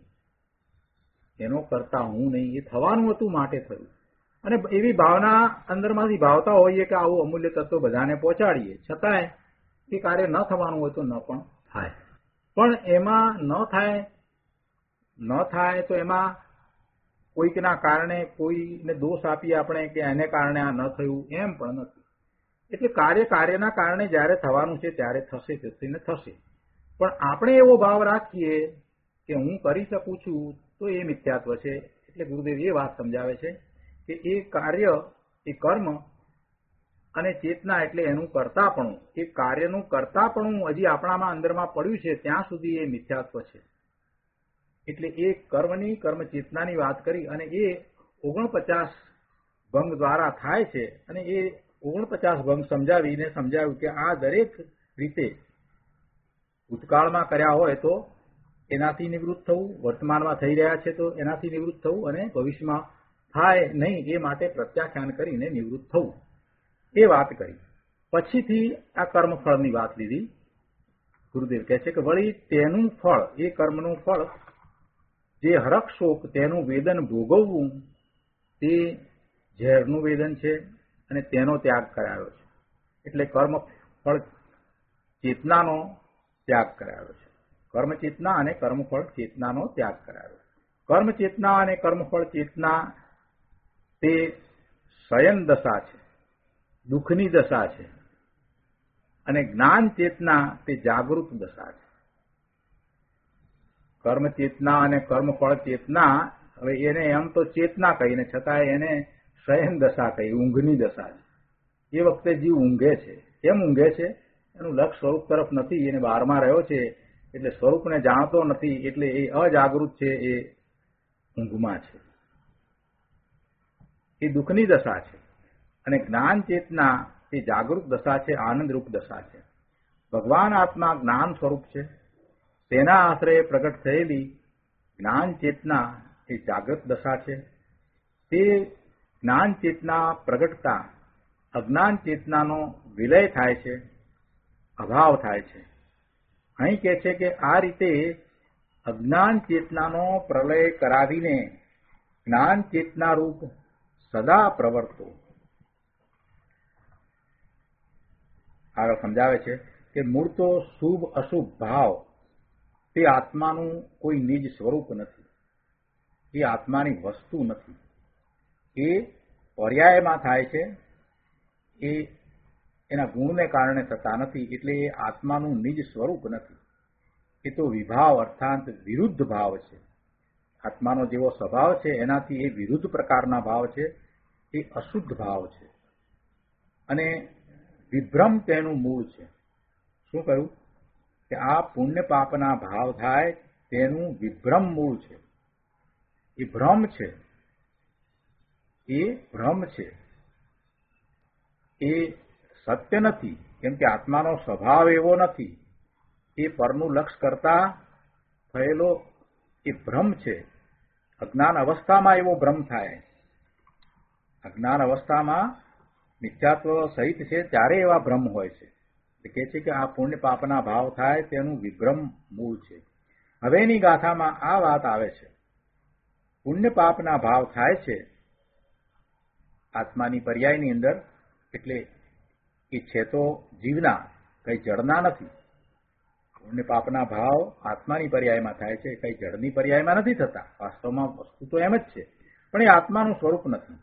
એનો કરતા હું નહીં, એ થવાનું હતું માટે થયું. અને એવી ભાવના અંદરમાંથી ભાવતા હોઈએ કે આવું અમૂલ્ય તત્વ બધાને પહોંચાડીએ, છતાંય એ કાર્ય ન થવાનું હોય તો ન પણ થાય. પણ એમાં ન થાય ન થાય તો એમાં કોઈકના કારણે કોઈને દોષ આપીએ આપણે કે એને કારણે આ ન થયું, એમ પણ નથી. એટલે કાર્ય કાર્યના કારણે જ્યારે થવાનું છે ત્યારે થશે, તેને થશે. પણ આપણે એવો ભાવ રાખીએ કે હું કરી શકું છું તો એ મિથ્યાત્વ છે. એટલે ગુરુદેવ એ વાત સમજાવે છે કે એ કાર્ય, એ કર્મ અને ચેતના એટલે એનું કરતાપણું, એ કાર્યનું કરતાપણું હજી આપણામાં અંદરમાં પડ્યું છે ત્યાં સુધી એ મિથ્યાત્વ છે. એટલે એ કર્મની, કર્મ ચેતનાની વાત કરી અને એ ઓગણપચાસ ભંગ દ્વારા થાય છે. અને એ ઓગણપચાસ ભંગ સમજાવીને સમજાવ્યું કે આ દરેક રીતે ભૂતકાળમાં કર્યા હોય તો એનાથી નિવૃત્ત થવું, વર્તમાનમાં થઈ રહ્યા છે તો એનાથી નિવૃત્ત થવું, અને ભવિષ્યમાં થાય નહીં એ માટે પ્રત્યાખ્યાન કરીને નિવૃત્ત થવું, એ વાત કરી. પછીથી આ કર્મફળની વાત લીધી. ગુરુદેવ કહે છે કે વળી તેનું ફળ, એ કર્મનું ફળ જે હરખ શોક તેનું વેદન ભોગવવું તે ઝેરનું વેદન છે અને તેનો ત્યાગ કરાયો છે. એટલે કર્મ ફળ ચેતનાનો ત્યાગ કરાયો છે. કર્મ ચેતના અને કર્મફળ ચેતનાનો ત્યાગ કરાયો. કર્મ ચેતના અને કર્મફળ ચેતના તે શયન દશા છે, દુઃખની દશા છે, અને જ્ઞાન ચેતના તે જાગૃત દશા છે. કર્મ ચેતના અને કર્મફળ ચેતના, હવે એને એમ તો ચેતના કહીને છતાં એને શયન દશા કહી, ઊંઘની દશા છે. એ વખતે જીવ ઊંઘે છે. કેમ ઊંઘે છે? એનું લક્ષ સ્વરૂપ તરફ નથી, એને બહારમાં રહ્યો છે, એટલે સ્વરૂપને જાણતો નથી, એટલે એ અજાગૃત છે, એ ઊંઘમાં છે. એ દુઃખની દશા છે. અને જ્ઞાન ચેતના એ જાગૃત દશા છે, આનંદરૂપ દશા છે. ભગવાન આત્મા જ્ઞાન સ્વરૂપ છે. તેના આશ્રયે પ્રગટ થયેલી જ્ઞાન ચેતના એ જાગૃત દશા છે. તે જ્ઞાન ચેતના પ્રગટતા અજ્ઞાન ચેતનાનો વિલય થાય છે, અભાવ થાય છે. અહીં કહે છે કે આ રીતે અજ્ઞાન ચેતનાનો પ્રલય કરાવીને જ્ઞાન ચેતના રૂપ સદા પ્રવર્તો. આગળ સમજાવે છે કે મૂળ તો શુભ અશુભ ભાવ તે આત્માનું કોઈ નિજ સ્વરૂપ નથી, એ આત્માની વસ્તુ નથી, એ પર્યાયમાં થાય છે, એ એના ગુણને કારણે થતા નથી, એટલે એ આત્માનું નિજ સ્વરૂપ નથી. એ તો વિભાવ અર્થાત વિરુદ્ધ ભાવ છે. આત્માનો જેવો સ્વભાવ છે એનાથી એ વિરુદ્ધ પ્રકારના ભાવ છે, એ અશુદ્ધ ભાવ છે. અને વિભ્રમ તેનું મૂળ છે. શું કહ્યું કે આ પુણ્ય પાપના ભાવ થાય તેનું વિભ્રમ મૂળ છે. એ ભ્રમ છે, એ ભ્રમ છે, એ સત્ય નથી. કેમ કે આત્માનો સ્વભાવ એવો નથી. એ પરનું લક્ષ કરતા થયેલો એ ભ્રમ છે. અજ્ઞાન અવસ્થામાં એવો ભ્રમ થાય. અજ્ઞાન અવસ્થામાં મિથ્યાત્વ સહિત છે ત્યારે એવા ભ્રમ હોય છે. કહે છે કે આ પુણ્ય પાપના ભાવ થાય તેનું વિભ્રમ મૂળ છે. હવેની ગાથામાં આ વાત આવે છે. પુણ્ય પાપના ભાવ થાય છે આત્માની પર્યાયની અંદર, એટલે એ છે તો જીવના, કઈ જળના નથી. પુણ્ય પાપના ભાવ આત્માની પર્યાયમાં થાય છે, કઈ જળની પર્યાયમાં નથી થતા. વાસ્તવમાં વસ્તુ તો એમ જ છે, પણ એ આત્માનું સ્વરૂપ નથી.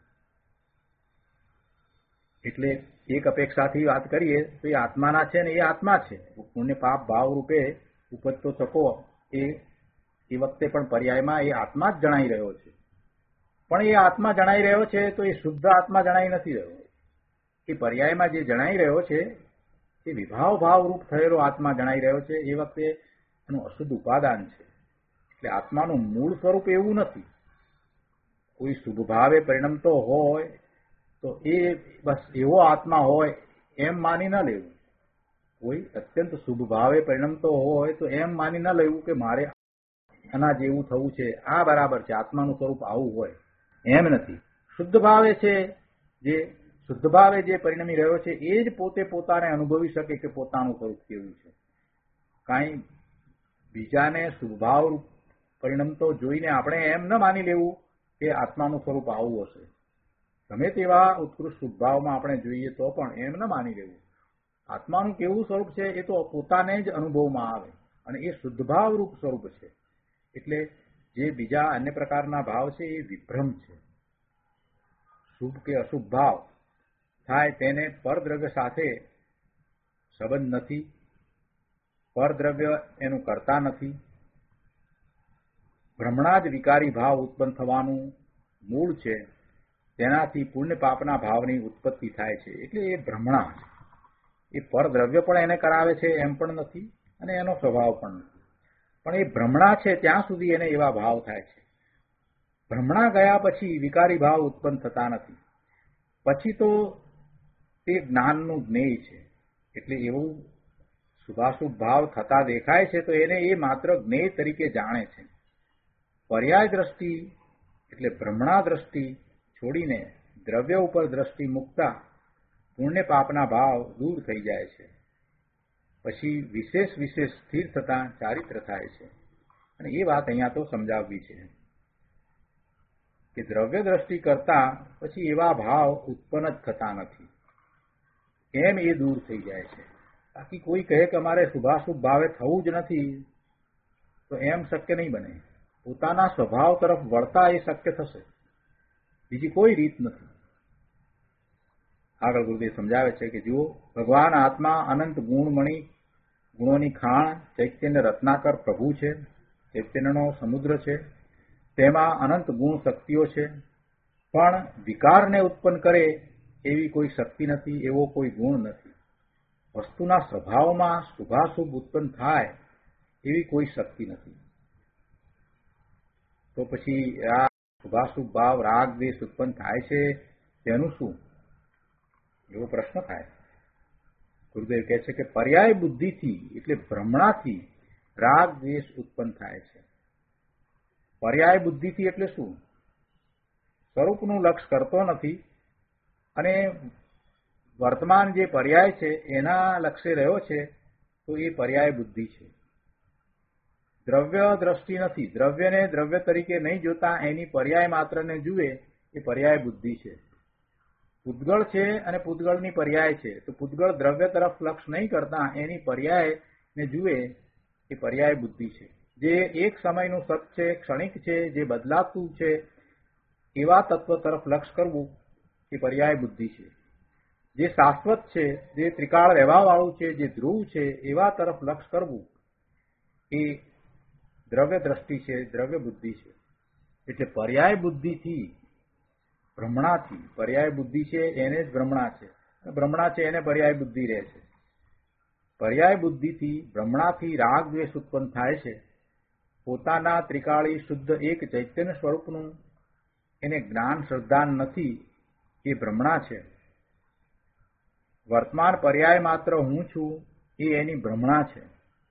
એટલે એક અપેક્ષાથી વાત કરીએ તો એ આત્માના છે ને એ આત્મા છે. પુણ્ય પાપ ભાવ રૂપે ઉપજતો થકો એ એ વખતે પણ પર્યાયમાં એ આત્મા જ જણાઈ રહ્યો છે. પણ એ આત્મા જણાઈ રહ્યો છે તો એ શુદ્ધ આત્મા જણાઈ નથી રહ્યો. એ પર્યાયમાં જે જણાઈ રહ્યો છે એ વિભાવ ભાવ રૂપ થયેલો આત્મા જણાઈ રહ્યો છે. એ વખતે એનું અશુદ્ધ ઉપાદાન છે. એટલે આત્માનું મૂળ સ્વરૂપ એવું નથી. કોઈ શુભ ભાવે પરિણમતો હોય તો એ બસ એવો આત્મા હોય એમ માની ન લેવું. કોઈ અત્યંત શુભ ભાવે પરિણમતો હોય તો એમ માની ન લેવું કે મારે આના જેવું થવું છે, આ બરાબર છે, આત્માનું સ્વરૂપ આવું હોય, એમ નથી. શુદ્ધ ભાવે છે, જે શુદ્ધ ભાવે જે પરિણમી રહ્યો છે એ જ પોતે પોતાને અનુભવી શકે કે પોતાનું સ્વરૂપ કેવું છે. કાંઈ બીજાને શુભ ભાવ પરિણમતો જોઈને આપણે એમ ન માની લેવું કે આત્માનું સ્વરૂપ આવું હશે. ગમે તેવા ઉત્કૃષ્ટ શુભ ભાવમાં આપણે જોઈએ તો પણ એમ ન માની લેવું. આત્માનું કેવું સ્વરૂપ છે એ તો પોતાને જ અનુભવમાં આવે, અને એ શુદ્ધ ભાવ રૂપ સ્વરૂપ છે. એટલે જે બીજા અન્ય પ્રકારના ભાવ છે એ વિભ્રમ છે. શુભ કે અશુભ ભાવ થાય તેને પરદ્રવ્ય સાથે સંબંધ નથી, પરદ્રવ્ય એનું કરતા નથી. ભ્રમણા જ વિકારી ભાવ ઉત્પન્ન થવાનું મૂળ છે. તેનાથી પુણ્ય પાપના ભાવની ઉત્પત્તિ થાય છે. એટલે એ ભ્રમણા છે. એ પરદ્રવ્ય પણ એને કરાવે છે એમ પણ નથી, અને એનો સ્વભાવ પણ નથી. પણ એ ભ્રમણા છે ત્યાં સુધી એને એવા ભાવ થાય છે. ભ્રમણા ગયા પછી વિકારી ભાવ ઉત્પન્ન થતા નથી. પછી તો તે જ્ઞાનનું જ્ઞેય છે. એટલે એવું શુભાશુભ ભાવ થતા દેખાય છે તો એને એ માત્ર જ્ઞેય તરીકે જાણે છે. પર્યાય દ્રષ્ટિ એટલે ભ્રમણા દ્રષ્ટિ છોડીને દ્રવ્ય ઉપર દ્રષ્ટિ મૂકતા પુણ્ય પાપના ભાવ દૂર થઈ જાય છે. પછી વિશેષ વિશેષ સ્થિર થતા ચારિત્ર થાય છે. અને એ વાત અહીંયા તો સમજાવવી છે કે દ્રવ્ય દ્રષ્ટિ કરતા પછી એવા ભાવ ઉત્પન્ન જ થતા નથી, એમ એ દૂર થઈ જાય છે. બાકી કોઈ કહે કે અમારે શુભાશુભ ભાવે થવું જ નથી તો એમ શક્ય નહીં બને. પોતાના સ્વભાવ તરફ વળતા એ શક્ય થશે, બીજી કોઈ રીત નથી. આગળ ગુરુદેવ સમજાવે છે કે જુઓ, ભગવાન આત્મા અનંત ગુણમણી ગુણોની ખાણ ચૈતન્ય રત્નાકર પ્રભુ છે. ચૈતન્યનો સમુદ્ર છે, તેમાં અનંત ગુણ શક્તિઓ છે. પણ વિકારને ઉત્પન્ન કરે એવી કોઈ શક્તિ નથી, એવો કોઈ ગુણ નથી. વસ્તુના સ્વભાવમાં શુભાશુભ ઉત્પન્ન થાય એવી કોઈ શક્તિ નથી. તો પછી આ શુભાશુભ ભાવ રાગ દ્વેષ ઉત્પન્ન થાય છે તેનું શું, એવો પ્રશ્ન થાય. ગુરુદેવ કહે છે કે પર્યાય બુદ્ધિથી એટલે ભ્રમણાથી રાગ દ્વેષ ઉત્પન્ન થાય છે. પર્યાય બુદ્ધિથી એટલે શું? સ્વરૂપનું લક્ષ કરતો નથી અને વર્તમાન જે પર્યાય છે એના લક્ષ્ય રહ્યો છે, તો એ પર્યાય બુદ્ધિ છે. દ્રવ્ય દ્રષ્ટિ નથી, દ્રવ્યને દ્રવ્ય તરીકે નહીં જોતા એની પર્યાય માત્રને જુએ એ પર્યાય બુદ્ધિ છે. પૂતગળ છે અને પૂતગળની પર્યાય છે, તો પૂતગળ દ્રવ્ય તરફ લક્ષ નહીં કરતા એની પર્યાયને જુએ એ પર્યાય બુદ્ધિ છે. જે એક સમયનું સત છે, ક્ષણિક છે, જે બદલાતું છે એવા તત્વ તરફ લક્ષ કરવું એ પર્યાય બુદ્ધિ છે. જે શાશ્વત છે, જે ત્રિકાળ રહેવા વાળું છે, જે ધ્રુવ છે એવા તરફ લક્ષ કરવું એ દ્રવ્ય દ્રષ્ટિ છે, દ્રવ્ય બુદ્ધિ છે. એટલે પર્યાય બુદ્ધિથી ભ્રમણાથી, પર્યાય બુદ્ધિ છે એને જ ભ્રમણા છે, ભ્રમણા છે એને પર્યાય બુદ્ધિ રહે છે. પર્યાય બુદ્ધિથી ભ્રમણાથી રાગ દ્વેષ ઉત્પન્ન થાય છે. પોતાના ત્રિકાળી શુદ્ધ એક ચૈતન્ય સ્વરૂપનું એને જ્ઞાન શ્રદ્ધાન નથી, એ ભ્રમણા છે. વર્તમાન પર્યાય માત્ર હું છું એ એની ભ્રમણા છે.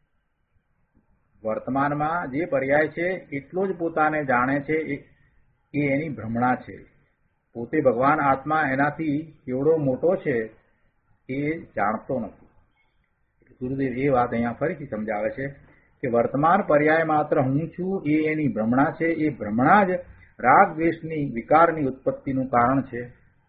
વર્તમાનમાં જે પર્યાય છે એટલો જ પોતાને જાણે છે એ એની ભ્રમણા છે. પોતે ભગવાન આત્મા એનાથી કેવડો મોટો છે એ જાણતો નથી. ગુરુદેવ એ વાત અહીંયા ફરીથી સમજાવે છે કે વર્તમાન પર્યાય માત્ર હું છું એ એની ભ્રમણા છે. એ ભ્રમણા જ રાગ દ્વેષની વિકારની ઉત્પત્તિનું કારણ છે.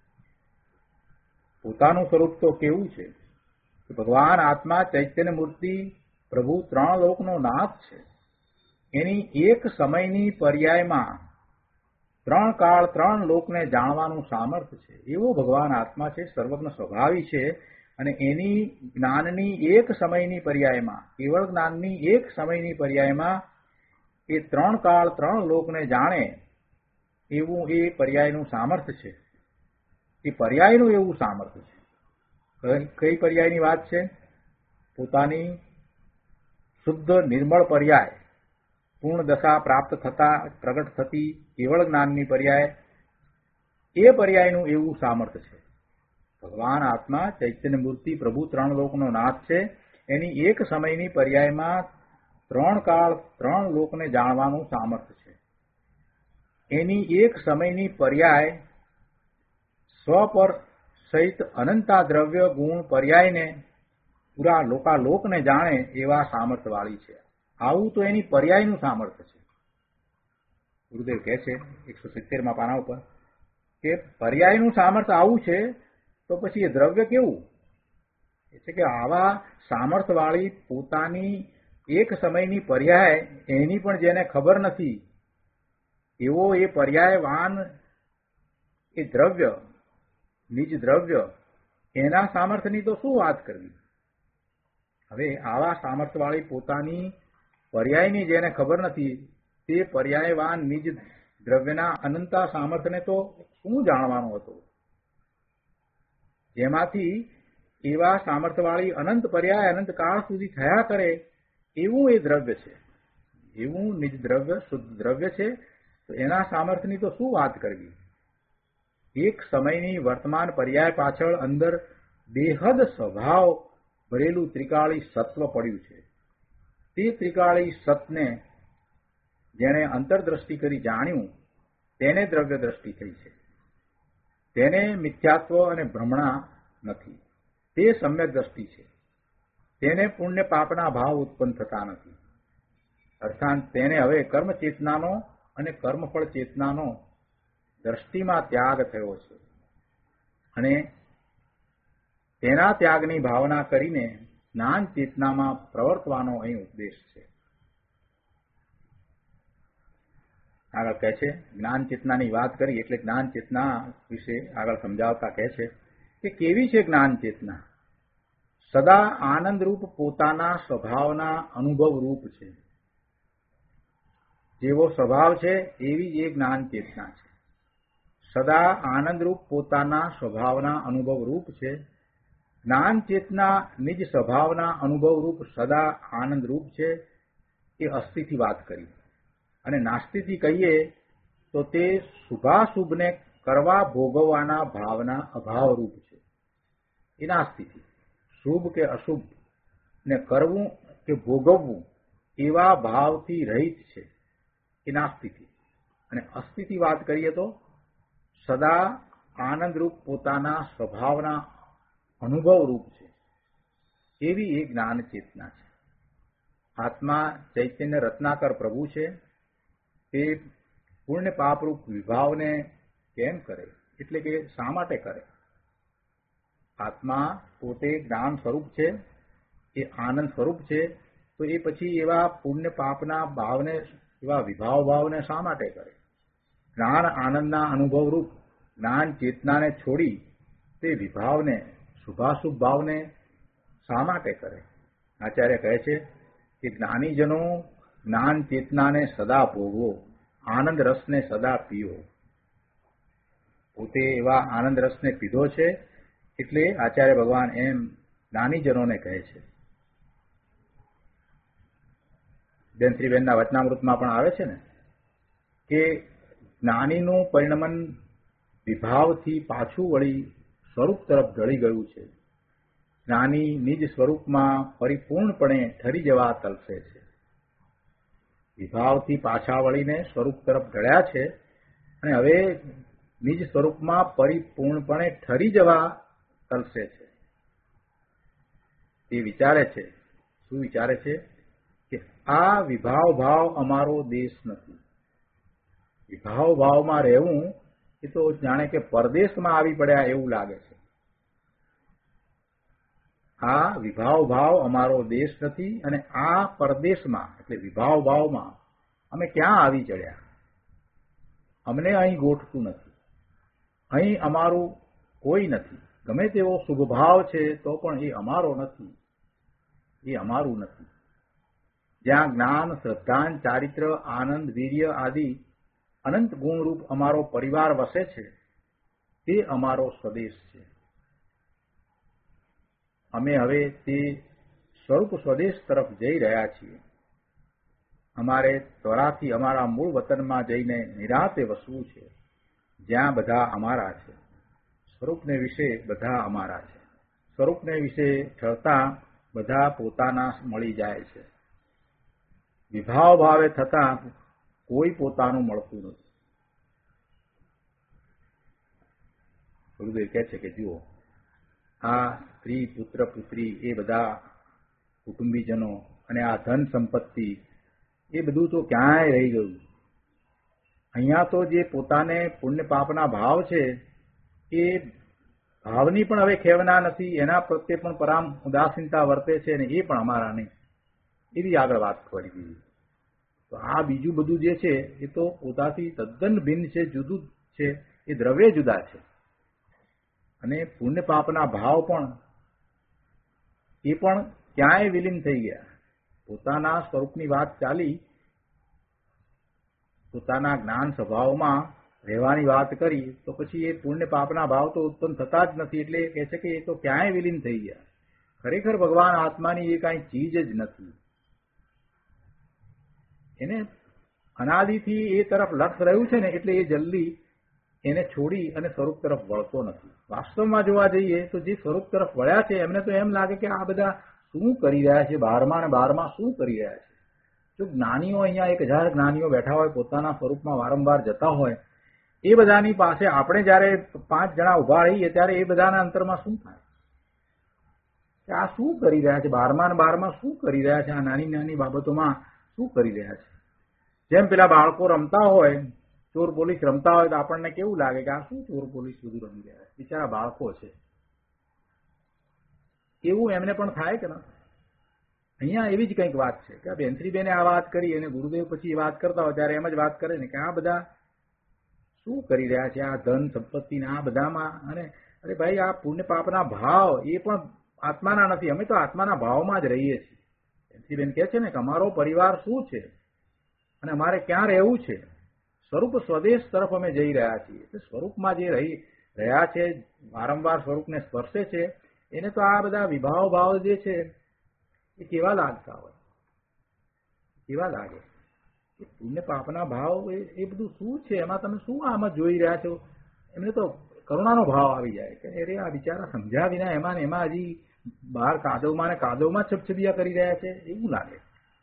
પોતાનું સ્વરૂપ તો કેવું છે કે ભગવાન આત્મા ચૈતન્ય મૂર્તિ પ્રભુ ત્રણ લોકનો નાથ છે. એની એક સમયની પર્યાયમાં ત્રણ કાળ ત્રણ લોકને જાણવાનું સામર્થ્ય છે. એવો ભગવાન આત્મા છે, સર્વજ્ઞ સ્વભાવી છે. અને એની જ્ઞાનની એક સમયની પર્યાયમાં, કેવળ જ્ઞાનની એક સમયની પર્યાયમાં એ ત્રણ કાળ ત્રણ લોકને જાણે એવું એ પર્યાયનું સામર્થ્ય છે. એ પર્યાયનું એવું સામર્થ્ય છે. કઈ પર્યાયની વાત છે? પોતાની શુદ્ધ નિર્મળ પર્યાય, પૂર્ણ દશા પ્રાપ્ત થતા પ્રગટ થતી કેવળ જ્ઞાનની પર્યાય, એ પર્યાયનું એવું સામર્થ્ય છે. ભગવાન આત્મા ચૈતન્ય મૂર્તિ પ્રભુ ત્રણ લોકનો નાથ છે. એની એક સમયની પર્યાયમાં ત્રણ કાળ ત્રણ લોકને જાણવાનું સામર્થ્ય છે. એની એક સમયની પર્યાય સ્વ પર સહિત અનંતા દ્રવ્ય ગુણ પર્યાયને પૂરા લોકાલોકને જાણે એવા સામર્થ્ય વાળી છે. આવું તો એની પર્યાયનું સામર્થ્ય છે. ગુરુદેવ કહે છે એકસો સિત્તેરમાં પાના ઉપર કે પર્યાયનું સામર્થ્ય આવું છે તો પછી એ દ્રવ્ય કેવું? એટલે કે આવા સામર્થ્ય વાળી પોતાની એક સમયની પર્યાય એની પણ જેને ખબર નથી એવો એ પર્યાયવાન એ દ્રવ્ય, નિજ દ્રવ્ય, એના સામર્થ્યની તો શું વાત કરવી? હવે આવા સામર્થ્ય વાળી પોતાની પર્યાયની જેને ખબર નથી તે પર્યાયવાન નિજ દ્રવ્યના અનંતા સામર્થ્યને તો શું જાણવાનું હતું? જેમાંથી એવા સામર્થ્યવાળી અનંત પર્યાય અનંત કાળ સુધી થયા કરે એવું એ દ્રવ્ય છે. એવું નિજ દ્રવ્ય, શુદ્ધ દ્રવ્ય છે. તો એના સામર્થ્યની તો શું વાત કરવી? એક સમયની વર્તમાન પર્યાય પાછળ અંદર બેહદ સ્વભાવ ભરેલું ત્રિકાળી સત્વ પડ્યું છે. તે ત્રિકાળી સતને જેણે અંતરદ્રષ્ટિ કરી જાણ્યું તેને દ્રવ્ય દ્રષ્ટિ થઈ છે. તેને મિથ્યાત્વ અને ભ્રમણા નથી, તે સમ્યક દ્રષ્ટિ છે. તેને પુણ્ય પાપના ભાવ ઉત્પન્ન થતા નથી. અર્થાત તેને હવે કર્મ ચેતનાનો અને કર્મફળ ચેતનાનો દ્રષ્ટિમાં ત્યાગ થયો છે અને તેના ત્યાગની ભાવના કરીને જ્ઞાન ચેતનામાં પ્રવર્તવાનો અહીં ઉપદેશ છે. આગળ કહે છે જ્ઞાન ચેતનાની વાત કરી એટલે જ્ઞાન ચેતના વિશે આગળ સમજાવતા કહે છે કે કેવી છે જ્ઞાન ચેતના? સદા આનંદરૂપ પોતાના સ્વભાવના અનુભવ રૂપ છે. જેવો સ્વભાવ છે એવી જ એ જ્ઞાન ચેતના છે. સદા આનંદરૂપ પોતાના સ્વભાવના અનુભવ રૂપ છે. જ્ઞાન ચેતના નિજ સ્વભાવના અનુભવ રૂપ સદા આનંદ રૂપ છે. એ અસ્થિથી વાત કરી અને નાસ્તિથી કહીએ તો તે શુભાશુભને કરવા ભોગવવાના ભાવના અભાવ રૂપ છે. એ નાસ્તિથી શુભ કે અશુભ ને કરવું કે ભોગવવું એવા ભાવથી રહિત છે. એ નાસ્તિથી. અને અસ્થિથી વાત કરીએ તો સદા આનંદરૂપ પોતાના સ્વભાવના અનુભવ રૂપ છે. એવી એ જ્ઞાન ચેતના છે. આત્મા ચૈતન્ય રત્નાકર પ્રભુ છે. તે પુણ્ય પાપરૂપ વિભાવને કેમ કરે? એટલે કે શા માટે કરે? આત્મા પોતે જ્ઞાન સ્વરૂપ છે, એ આનંદ સ્વરૂપ છે, તો એ પછી એવા પુણ્ય પાપના ભાવને, એવા વિભાવ ભાવને શા માટે કરે? જ્ઞાન આનંદના અનુભવ રૂપ જ્ઞાન ચેતનાને છોડી તે વિભાવને, શુભાશુભ ભાવને શા માટે કરે? આચાર્ય કહે છે કે જ્ઞાનીજનો જ્ઞાન ચેતનાને સદા ભોગવો, આનંદ રસને સદા પીવો. પોતે એવા આનંદ રસને પીધો છે એટલે આચાર્ય ભગવાન એમ જ્ઞાનીજનોને કહે છે. જયંત્રીબેનના વચનામૃતમાં પણ આવે છે ને કે જ્ઞાનીનું પરિણમન વિભાવથી પાછું વળી સ્વરૂપ તરફ ઢળી ગયું છે. જ્ઞાની નિજ સ્વરૂપમાં પરિપૂર્ણપણે ઠરી જવા તલસે છે. વિભાવથી પાછા વળીને સ્વરૂપ તરફ ઢળ્યા છે અને હવે નિજ સ્વરૂપમાં પરિપૂર્ણપણે ઠરી જવા તલસે છે. એ વિચારે છે, શું વિચારે છે? કે આ વિભાવ ભાવ અમારો દેશ નથી. વિભાવ ભાવમાં રહેવું એ તો જાણે કે પરદેશમાં આવી પડ્યા એવું લાગે છે. આ વિભાવ ભાવ અમારો દેશ નથી અને આ પરદેશમાં એટલે વિભાવ ભાવમાં અમે ક્યાં આવી ચડ્યા? અમને અહીં ગોઠતું નથી, અહીં અમારું કોઈ નથી. ગમે તેવો શુભ ભાવ છે તો પણ એ અમારો નથી, એ અમારું નથી. જ્યાં જ્ઞાન, શ્રદ્ધા, ચારિત્ર, આનંદ, વીર્ય આદિ અનંત ગુણરૂપ અમારો પરિવાર વસે છે તે અમારો સ્વદેશ છે. અમે હવે તે સ્વરૂપ સ્વદેશ તરફ જઈ રહ્યા છીએ. અમારે ત્વરાથી અમારા મૂળ વતનમાં જઈને નિરાંતે વસવું છે, જ્યાં બધા અમારા છે. સ્વરૂપને વિશે બધા અમારા છે. સ્વરૂપને વિશે ઠરતા બધા પોતાના મળી જાય છે. વિભાવ ભાવે થતા કોઈ પોતાનું મળતું નથી. ગુરુદેવ કહે છે કે જુઓ, આ સ્ત્રી, પુત્ર, પુત્રી એ બધા કુટુંબીજનો અને આ ધન સંપત્તિ એ બધું તો ક્યાંય રહી ગયું. અહીંયા તો જે પોતાને પુણ્ય પાપના ભાવ છે એ ભાવની પણ હવે ખેવના નથી, એના પ્રત્યે પણ પરામ ઉદાસીનતા વર્તે છે અને એ પણ અમારા નહીં. એવી આગળ વાત કરી દીધી. તો આ બીજું બધું જે છે એ તો પોતાથી તદ્દન ભિન્ન છે, જુદું છે. એ દ્રવ્ય જુદા છે અને પુણ્ય પાપના ભાવ પણ એ પણ ક્યાંય વિલીન થઈ ગયા. પોતાના સ્વરૂપની વાત ચાલી, પોતાના જ્ઞાન સ્વભાવમાં રહેવાની વાત કરી, તો પછી એ પુણ્ય પાપના ભાવ તો ઉત્પન્ન થતા જ નથી. એટલે એ કહે છે કે એ તો ક્યાંય વિલીન થઈ ગયા. ખરેખર ભગવાન આત્માની એ કાંઈ ચીજ જ નથી. એને અનાદિથી એ તરફ લક્ષ રહ્યું છે ને એટલે એ જલ્દી એને છોડી અને સ્વરૂપ તરફ વળતો નથી. વાસ્તવમાં જોવા જઈએ તો જે સ્વરૂપ તરફ વળ્યા છે એમને તો એમ લાગે કે આ બધા શું કરી રહ્યા છે, બારમાં ને બારમાં શું કરી રહ્યા છે. જો જ્ઞાનીઓ અહીંયા એક હજાર જ્ઞાનીઓ બેઠા હોય, પોતાના સ્વરૂપમાં વારંવાર જતા હોય, એ બધાની પાસે આપણે જયારે પાંચ જણા ઉભા રહીએ ત્યારે એ બધાના અંતરમાં શું થાય કે આ શું કરી રહ્યા છે, બારમાં ને બારમાં શું કરી રહ્યા છે, આ નાની નાની બાબતોમાં શું કરી રહ્યા છે. જેમ પેલા બાળકો રમતા હોય, ચોર પોલીસ રમતા હોય તો આપણને કેવું લાગે કે આ શું ચોર પોલીસ બધું રમી રહ્યા છે, બિચારા બાળકો છે. એવું એમને પણ થાય કે ના? અહીંયા એવી જ કંઈક વાત છે કે આ બેનશ્રીબેને આ વાત કરી અને ગુરુદેવ પછી વાત કરતા હોય ત્યારે એમ જ વાત કરે ને કે આ બધા શું કરી રહ્યા છે, આ ધન સંપત્તિ ને આ બધામાં. અને અરે ભાઈ, આ પુણ્ય પાપના ભાવ એ પણ આત્માના નથી. અમે તો આત્માના ભાવમાં જ રહીએ છીએ. બેનશ્રીબેન કહે છે ને કે અમારો પરિવાર શું છે અને અમારે ક્યાં રહેવું છે. સ્વરૂપ સ્વદેશ તરફ અમે જઈ રહ્યા છીએ. સ્વરૂપમાં જે રહી રહ્યા છે, વારંવાર સ્વરૂપને સ્પર્શે છે, એને તો આ બધા વિભાવ ભાવ જે છે એ કેવા લાગતા હોય, કેવા લાગે. પુણ્ય પાપના ભાવ એ બધું શું છે, એમાં તમે શું આમાં જોઈ રહ્યા છો? એમને તો કરુણાનો ભાવ આવી જાય કે અરે આ બિચારા સમજ્યા વિના એમાં ને એમાં હજી બહાર કાદવમાં ને કાદવમાં છપછપિયા કરી રહ્યા છે એવું લાગે.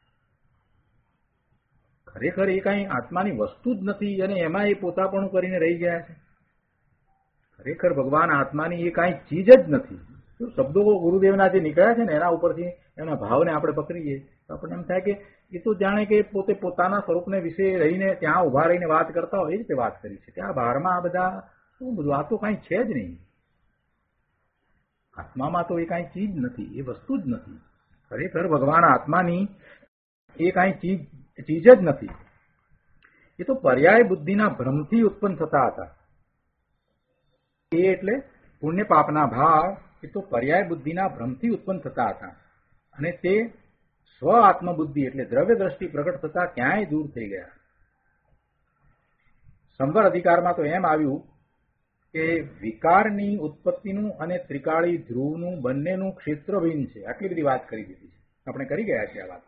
ખરેખર એ કાંઈ આત્માની વસ્તુ જ નથી અને એમાં એ પોતાપણું કરીને રહી ગયા છે. ખરેખર ભગવાન આત્માની એ કાંઈ ચીજ જ નથી. શબ્દો ગુરુદેવના જે નીકળ્યા છે ને એના ઉપરથી એના ભાવને આપણે પકડીએ તો આપણને એમ થાય કે એ તો જાણે કે પોતે પોતાના સ્વરૂપને વિશે રહીને ત્યાં ઉભા રહીને વાત કરતા હોય એ રીતે વાત કરી છે કે આ બહારમાં આ બધા શું બધું, આ તો કાંઈ છે જ નહીં. આત્મામાં તો એ કાંઈ ચીજ નથી, એ વસ્તુ જ નથી. ખરેખર ભગવાન આત્માની એ કાંઈ ચીજ ચીજ જ નથી. એ તો પર્યાય બુદ્ધિના ભ્રમથી ઉત્પન્ન થતા હતા. એ એટલે પુણ્ય પાપના ભાવ એ તો પર્યાય બુદ્ધિના ભ્રમથી ઉત્પન્ન થતા હતા અને તે સ્વ આત્મબુદ્ધિ એટલે દ્રવ્ય દ્રષ્ટિ પ્રગટ થતા ક્યાંય દૂર થઈ ગયા. સંવર અધિકારમાં તો એમ આવ્યું કે વિકારની ઉત્પત્તિનું અને ત્રિકાળી ધ્રુવનું બંનેનું ક્ષેત્ર ભિન્ન છે. આટલી બધી વાત કરી દીધી છે, આપણે કરી ગયા છીએ આ વાત.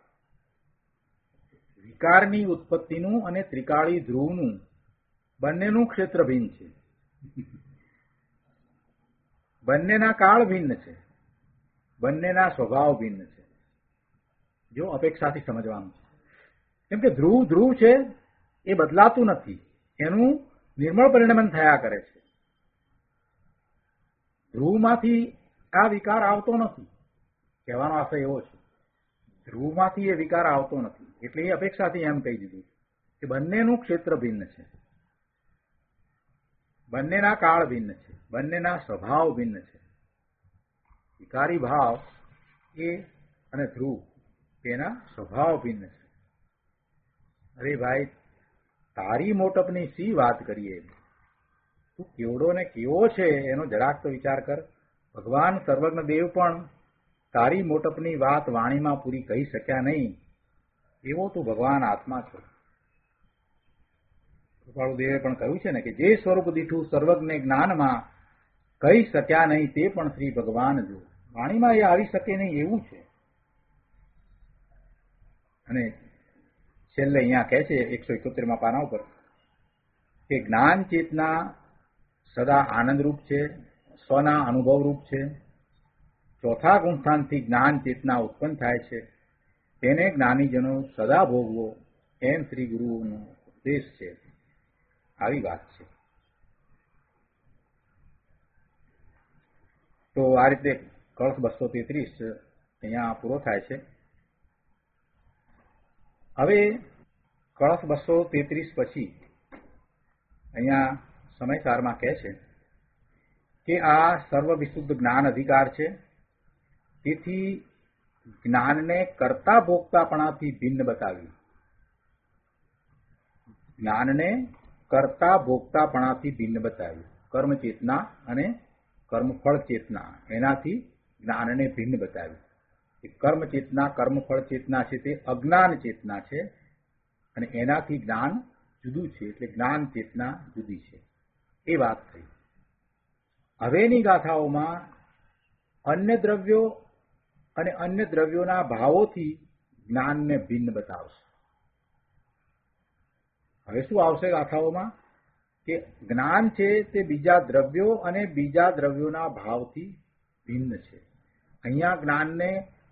વિકારની ઉત્પત્તિનું અને ત્રિકાળી ધ્રુવનું બંનેનું ક્ષેત્ર ભિન્ન છે. બંનેના કાળ ભિન્ન છે, બંનેના સ્વભાવ ભિન્ન છે. જો અપેક્ષાથી સમજવાનું છે, કેમ કે ધ્રુવ ધ્રુવ છે એ બદલાતું નથી, એનું નિર્મળ પરિણમન થયા કરે છે. ધ્રુવમાંથી આ વિકાર આવતો નથી, કહેવાનો આશય એવો છે. ધ્રુવમાંથી એ વિકાર આવતો નથી, એટલે એ અપેક્ષાથી એમ કહી દીધું કે બંનેનું ક્ષેત્ર ભિન્ન છે, બંનેના કાળ ભિન્ન છે, બંનેના સ્વભાવ ભિન્ન છે. વિકારી ભાવ એ અને ધ્રુવ એના સ્વભાવ ભિન્ન છે. અરે ભાઈ, તારી મોટપની સી વાત કરીએ, તું કેવડો ને કેવો છે એનો જરાક તો વિચાર કર. ભગવાન સર્વજ્ઞ દેવ પણ તારી મોટપની વાત વાણીમાં પૂરી કહી શક્યા નહીં, એવો તું ભગવાન આત્મા છો. કૃપાળુ દેવે પણ કહ્યું છે ને કે જે સ્વરૂપ દીઠું સર્વજ્ઞ જ્ઞાનમાં કહી શક્યા નહીં તે પણ શ્રી ભગવાન જો. વાણીમાં એ આવી શકે નહીં એવું છે. અને છેલ્લે અહીંયા કહે છે એકસો એકોતેરમાં પાના ઉપર કે જ્ઞાન ચેતના સદા આનંદરૂપ છે, સ્વના અનુભવરૂપ છે. ચોથા ગુણસ્થાનથી જ્ઞાન ચેતના ઉત્પન્ન થાય છે, તેને જ્ઞાનીજનો સદા ભોગવો એમ શ્રી ગુરુનો ઉપદેશ છે. આવી વાત છે. તો આ રીતે કળશ બસો તેત્રીસ અહીંયા પૂરો થાય છે. હવે કળશ બસો તેત્રીસ પછી અહીંયા સમયસારમાં કહે છે કે આ સર્વ વિશુદ્ધ જ્ઞાન અધિકાર છે, તેથી જ્ઞાનને કર્તા ભોગતાપણાથી ભિન્ન બતાવ્યું. જ્ઞાનને કર્તા ભોગતાપણાથી ભિન્ન બતાવ્યું. કર્મ ચેતના અને કર્મફળ ચેતના એનાથી જ્ઞાનને ભિન્ન બતાવ્યું. કર્મ ચેતના કર્મફળ ચેતના છે તે અજ્ઞાન ચેતના છે અને એનાથી જ્ઞાન જુદું છે, એટલે જ્ઞાન ચેતના જુદી છે. એ વાત થઈ. હવેની ગાથાઓમાં અન્ય દ્રવ્યો અને અન્ય દ્રવ્યોના ભાવોથી જ્ઞાનને ભિન્ન બતાવશે. હવે શું આવશે ગાથાઓમાં કે જ્ઞાન છે તે બીજા દ્રવ્યો અને બીજા દ્રવ્યોના ભાવથી ભિન્ન છે. અહીંયા જ્ઞાનને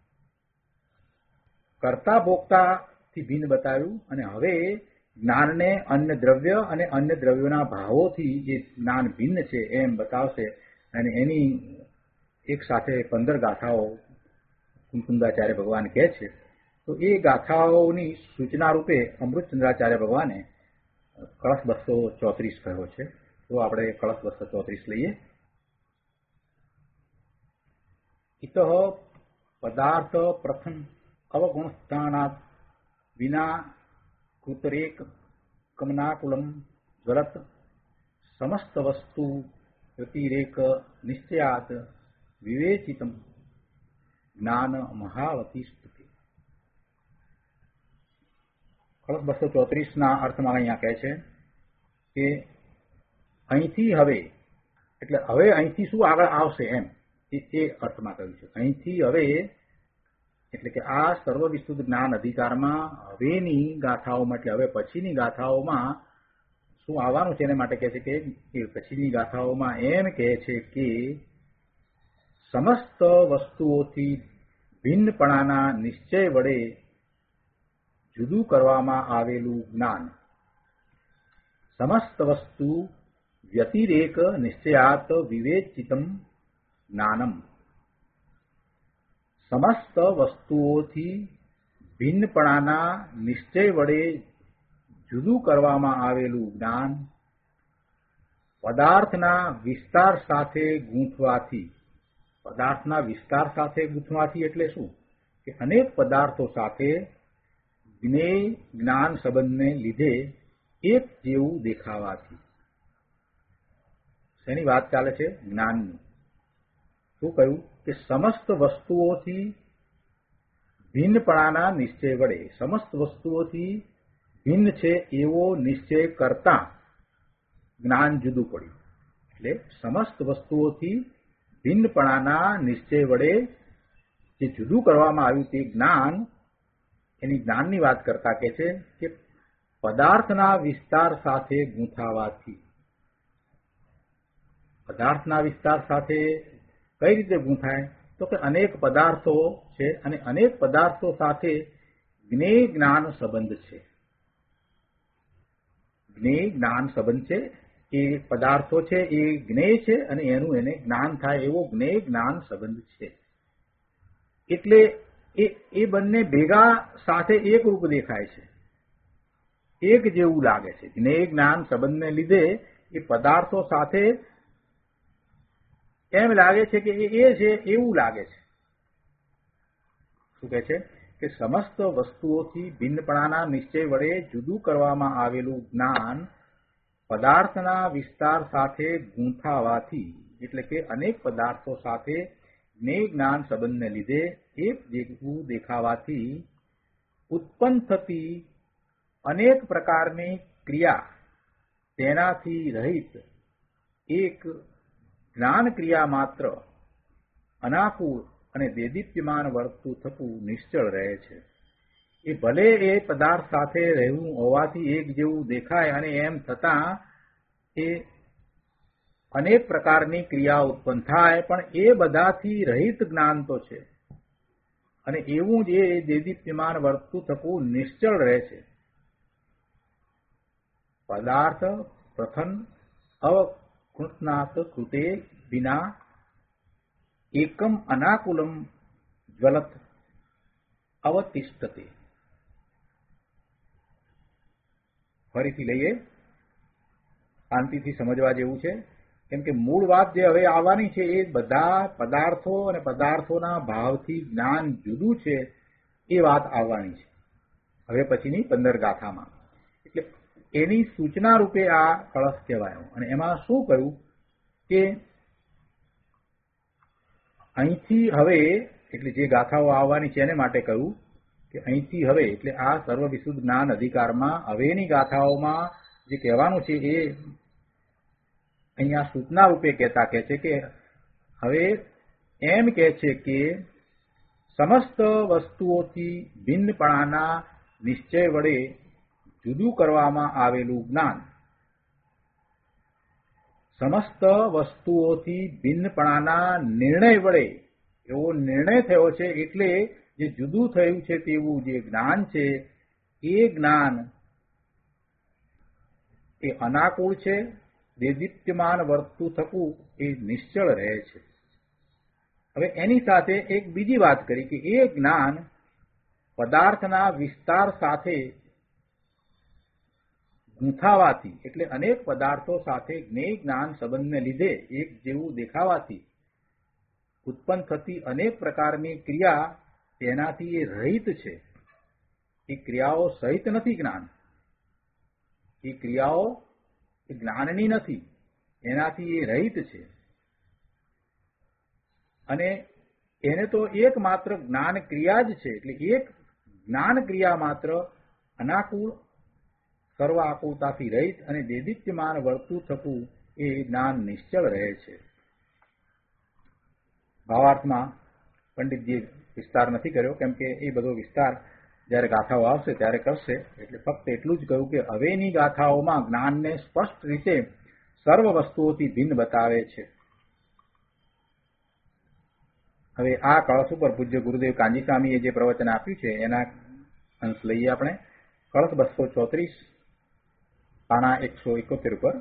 કર્તા ભોગતાથી ભિન્ન બતાવ્યું અને હવે જ્ઞાનને અન્ય દ્રવ્ય અને અન્ય દ્રવ્યોના ભાવોથી એ જ્ઞાન ભિન્ન છે એમ બતાવશે. અને એની એક સાથે પંદર ગાથાઓ કુંકુંદાચાર્ય ભગવાન કહે છે. તો એ ગાથાઓની સૂચના રૂપે અમૃતચંદ્રાચાર્ય ભગવાને કળશ બસો ચોત્રીસ કહ્યો છે. તો આપણે કળશ બસો ચોત્રીસ લઈએ. ઇતઃ પદાર્થ પ્રથમ અવગુણસ્થાનાત વિના કૃતરેક કમનાકુલમ જ્વલત સમસ્ત વસ્તુ વ્યતિરેક નિશ્ચયાત વિવેચિતમ જ્ઞાન મહાવતી સ્તુતિ. કળશ બસો ચોત્રીસ ના અર્થમાં અહીંયા કહે છે કે અહીંથી હવે એટલે હવે અહીંથી શું આગળ આવશે એમ એ અર્થમાં કહ્યું છે. અહીંથી હવે એટલે કે આ સર્વ વિશુદ્ધ જ્ઞાન અધિકારમાં હવેની ગાથાઓમાં એટલે હવે પછીની ગાથાઓમાં શું આવવાનું છે એને માટે કહે છે કે પછીની ગાથાઓમાં એમ કહે છે કે સમસ્ત વસ્તુઓથી ભિન્નપણાના નિશ્ચય વડે જુદું કરવામાં આવેલું જ્ઞાન સમસ્ત વસ્તુ વ્યતિરેક નિશ્ચયાત વિવેચિતમ જ્ઞાનમ. સમસ્ત વસ્તુઓથી ભિન્નપણાના નિશ્ચય વડે જુદું કરવામાં આવેલું જ્ઞાન પદાર્થના વિસ્તાર સાથે ગૂંથવાથી પદાર્થના વિસ્તાર સાથે ગૂંથવાથી એટલે શું? કે અનેક પદાર્થો સાથે જ્ઞેય જ્ઞાન સંબંધને લીધે એક જેવું દેખાવાથી. શેની વાત ચાલે છે? જ્ઞાનની. શું કહ્યું? કે સમસ્ત વસ્તુઓથી ભિન્નપણાના નિશ્ચય વડે, સમસ્ત વસ્તુઓથી ભિન્ન છે એવો નિશ્ચય કરતા જ્ઞાન જુદું પડ્યું. એટલે સમસ્ત વસ્તુઓથી ભિન્નપણાના નિશ્ચય વડે જે જુદું કરવામાં આવ્યું તે જ્ઞાન, એની જ્ઞાનની વાત કરતા કહે છે કે પદાર્થના વિસ્તાર સાથે ગૂંથાવાથી. પદાર્થના વિસ્તાર સાથે કઈ રીતે ગૂંથાય? તો કે અનેક પદાર્થો છે અને અનેક પદાર્થો સાથે જ્ઞેય જ્ઞાન સંબંધ છે. જ્ઞેય જ્ઞાન સંબંધ છે. એ પદાર્થો છે એ જ્ઞેય છે અને એનું એને જ્ઞાન થાય એવો જ્ઞેય જ્ઞાન સંબંધ છે. એટલે એ એ બંને ભેગા સાથે એક રૂપ દેખાય છે, એક જેવું લાગે છે. જ્ઞેય જ્ઞાન સંબંધને લીધે એ પદાર્થો સાથે એમ લાગે છે કે એ છે એવું લાગે છે. શું કહે છે? કે સમસ્ત વસ્તુઓથી ભિન્નપણાના નિશ્ચય વડે જુદું કરવામાં આવેલું જ્ઞાન પદાર્થના વિસ્તાર સાથે ગૂંથાવાથી, એટલે કે અનેક પદાર્થો સાથે જ્ઞેય જ્ઞાન સંબંધને લીધે એક જેવું દેખાવાથી ઉત્પન્ન થતી અનેક પ્રકારની ક્રિયા તેનાથી રહિત એક જ્ઞાન ક્રિયા માત્ર અનાકૂળ અને દેદીપ્યમાન વર્તતું થતું નિશ્ચળ રહે છે. એ ભલે એ પદાર્થ સાથે રહેવું હોવાથી એક જેવું દેખાય અને એમ થતા એ અનેક પ્રકારની ક્રિયા ઉત્પન્ન થાય, પણ એ બધાથી રહિત જ્ઞાન તો છે અને એવું જ એ દેદીપ્યમાન વર્તતું થતું નિશ્ચળ રહે છે. પદાર્થ પ્રથમ અવકૃતનાથ કૃતે વિના એકમ અનાકુલમ જ્વલત અવતિષ્ઠતે. ફરીથી લઈએ, શાંતિથી સમજવા જેવું છે. કેમ કે મૂળ વાત જે હવે આવવાની છે એ બધા પદાર્થો અને પદાર્થોના ભાવથી જ્ઞાન જુદું છે એ વાત આવવાની છે હવે પછીની પંદર ગાથામાં. એટલે એની સૂચના રૂપે આ કળશ કહેવાયો. અને એમાં શું કહ્યું કે અહીંથી હવે, એટલે જે ગાથાઓ આવવાની છે એને માટે કહ્યું કે અહીંથી હવે, એટલે આ સર્વ વિશુદ્ધ જ્ઞાન અધિકારમાં હવેની ગાથાઓમાં જે કહેવાનું છે એ અહીંયા સૂચના રૂપે કહેતા કહે છે કે હવે એમ કહે છે કે સમસ્ત વસ્તુઓથી ભિન્નપણાના નિશ્ચય વડે જુદું કરવામાં આવેલું જ્ઞાન, સમસ્ત વસ્તુઓથી ભિન્નપણાના નિર્ણય વડે એવો નિર્ણય થયો છે, એટલે જે જુદું થયું છે તેવું જે જ્ઞાન છે એ જ્ઞાન એ અનાકૂળ છે, દેદીપ્યમાન વર્તતું થતું એ નિશ્ચળ રહે છે. હવે એની સાથે એક બીજી વાત કરી કે એ જ્ઞાન પદાર્થના વિસ્તાર સાથે ગૂંથાવાથી, એટલે અનેક પદાર્થો સાથે જ્ઞેય જ્ઞાન સંબંધને લીધે એક જેવું દેખાવાથી ઉત્પન્ન થતી અનેક પ્રકારની ક્રિયા તેનાથી એ રહિત છે. એ ક્રિયાઓ સહિત નથી જ્ઞાન. એ ક્રિયાઓ એ જ્ઞાનની નથી, એનાથી એ રહિત છે. અને એને તો એકમાત્ર જ્ઞાન ક્રિયા જ છે. એટલે એક જ્ઞાન ક્રિયા માત્ર અનાકૂળ, સર્વ આકુળતાથી રહિત અને દેદીપ્યમાન વર્તું થતું એ જ્ઞાન નિશ્ચળ રહે છે. ભાવાર્થમાં પંડિતજીએ વિસ્તાર નથી કર્યો, કેમ કે એ બધો વિસ્તાર જયારે ગાથાઓ આવશે ત્યારે કરશે. એટલે ફક્ત એટલું જ કહ્યું કે હવેની ગાથાઓમાં જ્ઞાનને સ્પષ્ટ રીતે સર્વ વસ્તુઓથી ભિન્ન બતાવે છે. હવે આ કળશ ઉપર પૂજ્ય ગુરુદેવ કાંજી સ્વામીએ જે પ્રવચન આપ્યું છે એના અંશ લઈએ આપણે. કળશ બસો ચોત્રીસ પાના એકસો એકોતેર ઉપર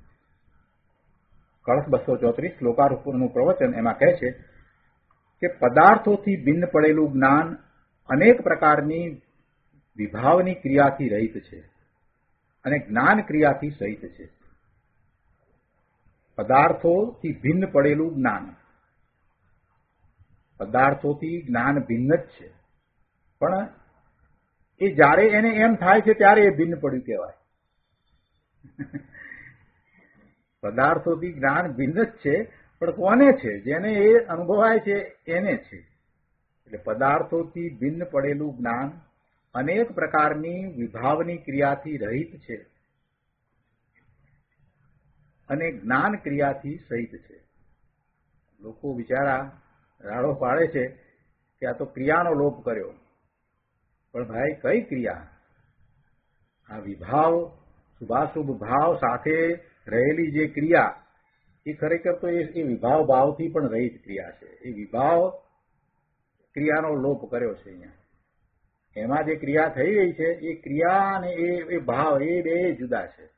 કળશ બસો ચોત્રીસ શ્લોકારૂપનું પ્રવચન એમાં કહે છે કે પદાર્થોથી ભિન્ન પડેલું જ્ઞાન અનેક પ્રકારની વિભાવની ક્રિયાથી રહિત છે અને જ્ઞાન ક્રિયાથી સહિત છે. પદાર્થોથી ભિન્ન પડેલું જ્ઞાન પદાર્થોથી જ્ઞાન ભિન્ન જ છે, પણ એ જ્યારે એને એમ થાય છે ત્યારે એ ભિન્ન પડ્યું કહેવાય. પદાર્થોથી જ્ઞાન ભિન્ન જ છે, પણ કોને છે? જેને એ અનુભવાય છે એને છે. એટલે પદાર્થોથી ભિન્ન પડેલું જ્ઞાન અનેક પ્રકારની વિભાવની ક્રિયાથી રહિત છે અને જ્ઞાન ક્રિયાથી સહિત છે. લોકો બિચારા રાડો પાડે છે કે આ તો ક્રિયાનો લોપ કર્યો, પણ ભાઈ કઈ ક્રિયા? આ વિભાવ, શુભાશુભ ભાવ સાથે રહેલી જે ક્રિયા એ ખરેખર તો એ વિભાવ ભાવથી પણ રહિત ક્રિયા છે. એ વિભાવ ક્રિયાનો લોપ કર્યો છે. અહીંયા એમાં જે ક્રિયા થઈ રહી છે એ ક્રિયા અને એ ભાવ એ બે જુદા છે.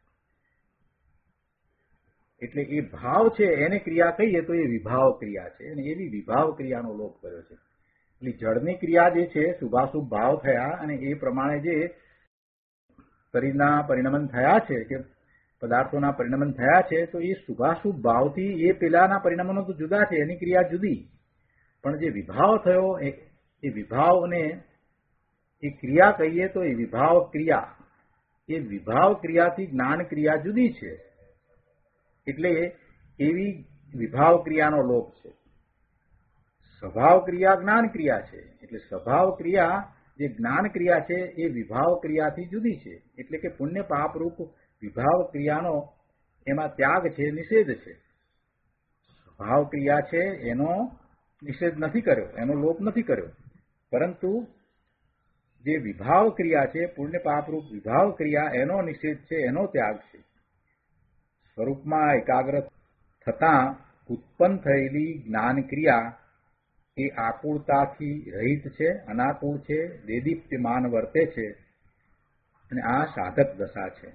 એટલે એ ભાવ છે એને ક્રિયા કહીએ તો એ વિભાવ ક્રિયા છે, અને એવી વિભાવ ક્રિયાનો લોપ કર્યો છે. એટલે જળની ક્રિયા જે છે, શુભાશુભ ભાવ થયા અને એ પ્રમાણે જે શરીરના પરિણમન થયા છે કે પદાર્થોના પરિણમન થયા છે, તો એ શુભાશુભ ભાવથી એ પેલાના પરિણમનો તો જુદા છે, એની ક્રિયા જુદી. પણ જે વિભાવ થયો એ વિભાવને એ ક્રિયા કહીએ તો એ વિભાવ ક્રિયા, એ વિભાવ ક્રિયાથી જ્ઞાન ક્રિયા જુદી છે. એટલે એવી વિભાવ ક્રિયાનો લોપ છે. સ્વભાવ ક્રિયા જ્ઞાન ક્રિયા છે. એટલે સ્વભાવ ક્રિયા જે જ્ઞાન ક્રિયા છે એ વિભાવ ક્રિયાથી જુદી છે. એટલે કે પુણ્ય પાપરૂપ વિભાવ ક્રિયાનો એમાં ત્યાગ છે, નિષેધ છે. સ્વભાવ ક્રિયા છે એનો નિષેધ નથી કર્યો, એનો લોપ નથી કર્યો, પરંતુ જે વિભાવ ક્રિયા છે, પુણ્ય પાપરૂપ વિભાવ ક્રિયા, એનો નિષેધ છે, એનો ત્યાગ છે. સ્વરૂપમાં એકાગ્ર થતાં ઉત્પન્ન થયેલી જ્ઞાન ક્રિયા એ આકુળતાથી રહિત છે, અનાકુળ છે, દેદીપ્યમાન વર્તે છે, અને આ સાધક દશા છે.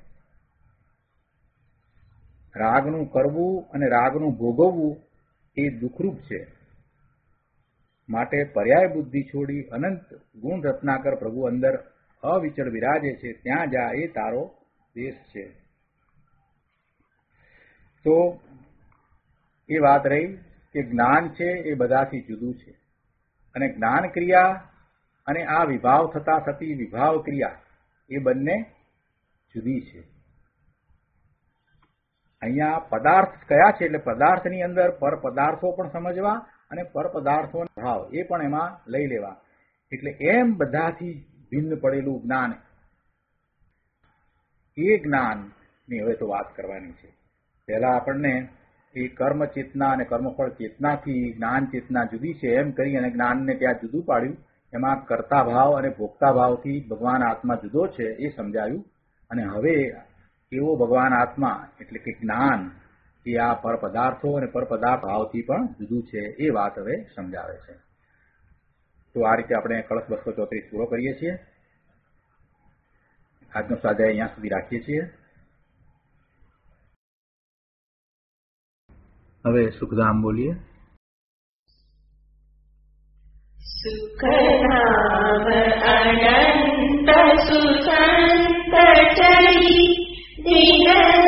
રાગનું કરવું અને રાગનું ભોગવવું એ દુઃખરૂપ છે. માટે પર્યાય બુદ્ધિ છોડી અનંત ગુણ રત્નાકર પ્રભુ અંદર અવિચળ વિરાજે છે, ત્યાં જા એ તારો દેશ છે. તો એ વાત રહી કે જ્ઞાન છે એ બધાથી જુદું છે, અને જ્ઞાન ક્રિયા અને આ વિભાવ થતા થતી વિભાવ ક્રિયા એ બંને જુદી છે. અહીંયા પદાર્થ કયા છે? એટલે પદાર્થની અંદર પર પદાર્થો પણ સમજવા અને પર પદાર્થોનો ભાવ એ પણ એમાં લઈ લેવા. એટલે એમ બધાથી ભિન્ન પડેલું જ્ઞાન, એ જ્ઞાનની હવે તો વાત કરવાની છે. પહેલા આપણને એ કર્મ ચેતના અને કર્મફળ ચેતનાથી જ્ઞાન ચેતના જુદી છે એમ કરી અને જ્ઞાનને ત્યાં જુદું પાડ્યું. એમાં કર્તા ભાવ અને ભોગતા ભાવથી ભગવાન આત્મા જુદો છે એ સમજાયું. અને હવે એવો ભગવાન આત્મા એટલે કે જ્ઞાન એ આ પર પદાર્થો અને પર પદાર્થ ભાવથી પણ જુદું છે એ વાત હવે સમજાવે છે. તો આ રીતે આપણે કળશ બસો ચોત્રીસ પૂરો કરીએ છીએ. આજનો સ્વાધ્યાય અહીંયા સુધી રાખીએ છીએ. હવે સુખધામ બોલીએ. સુખધામ અનંત સુસંત ચરી દિન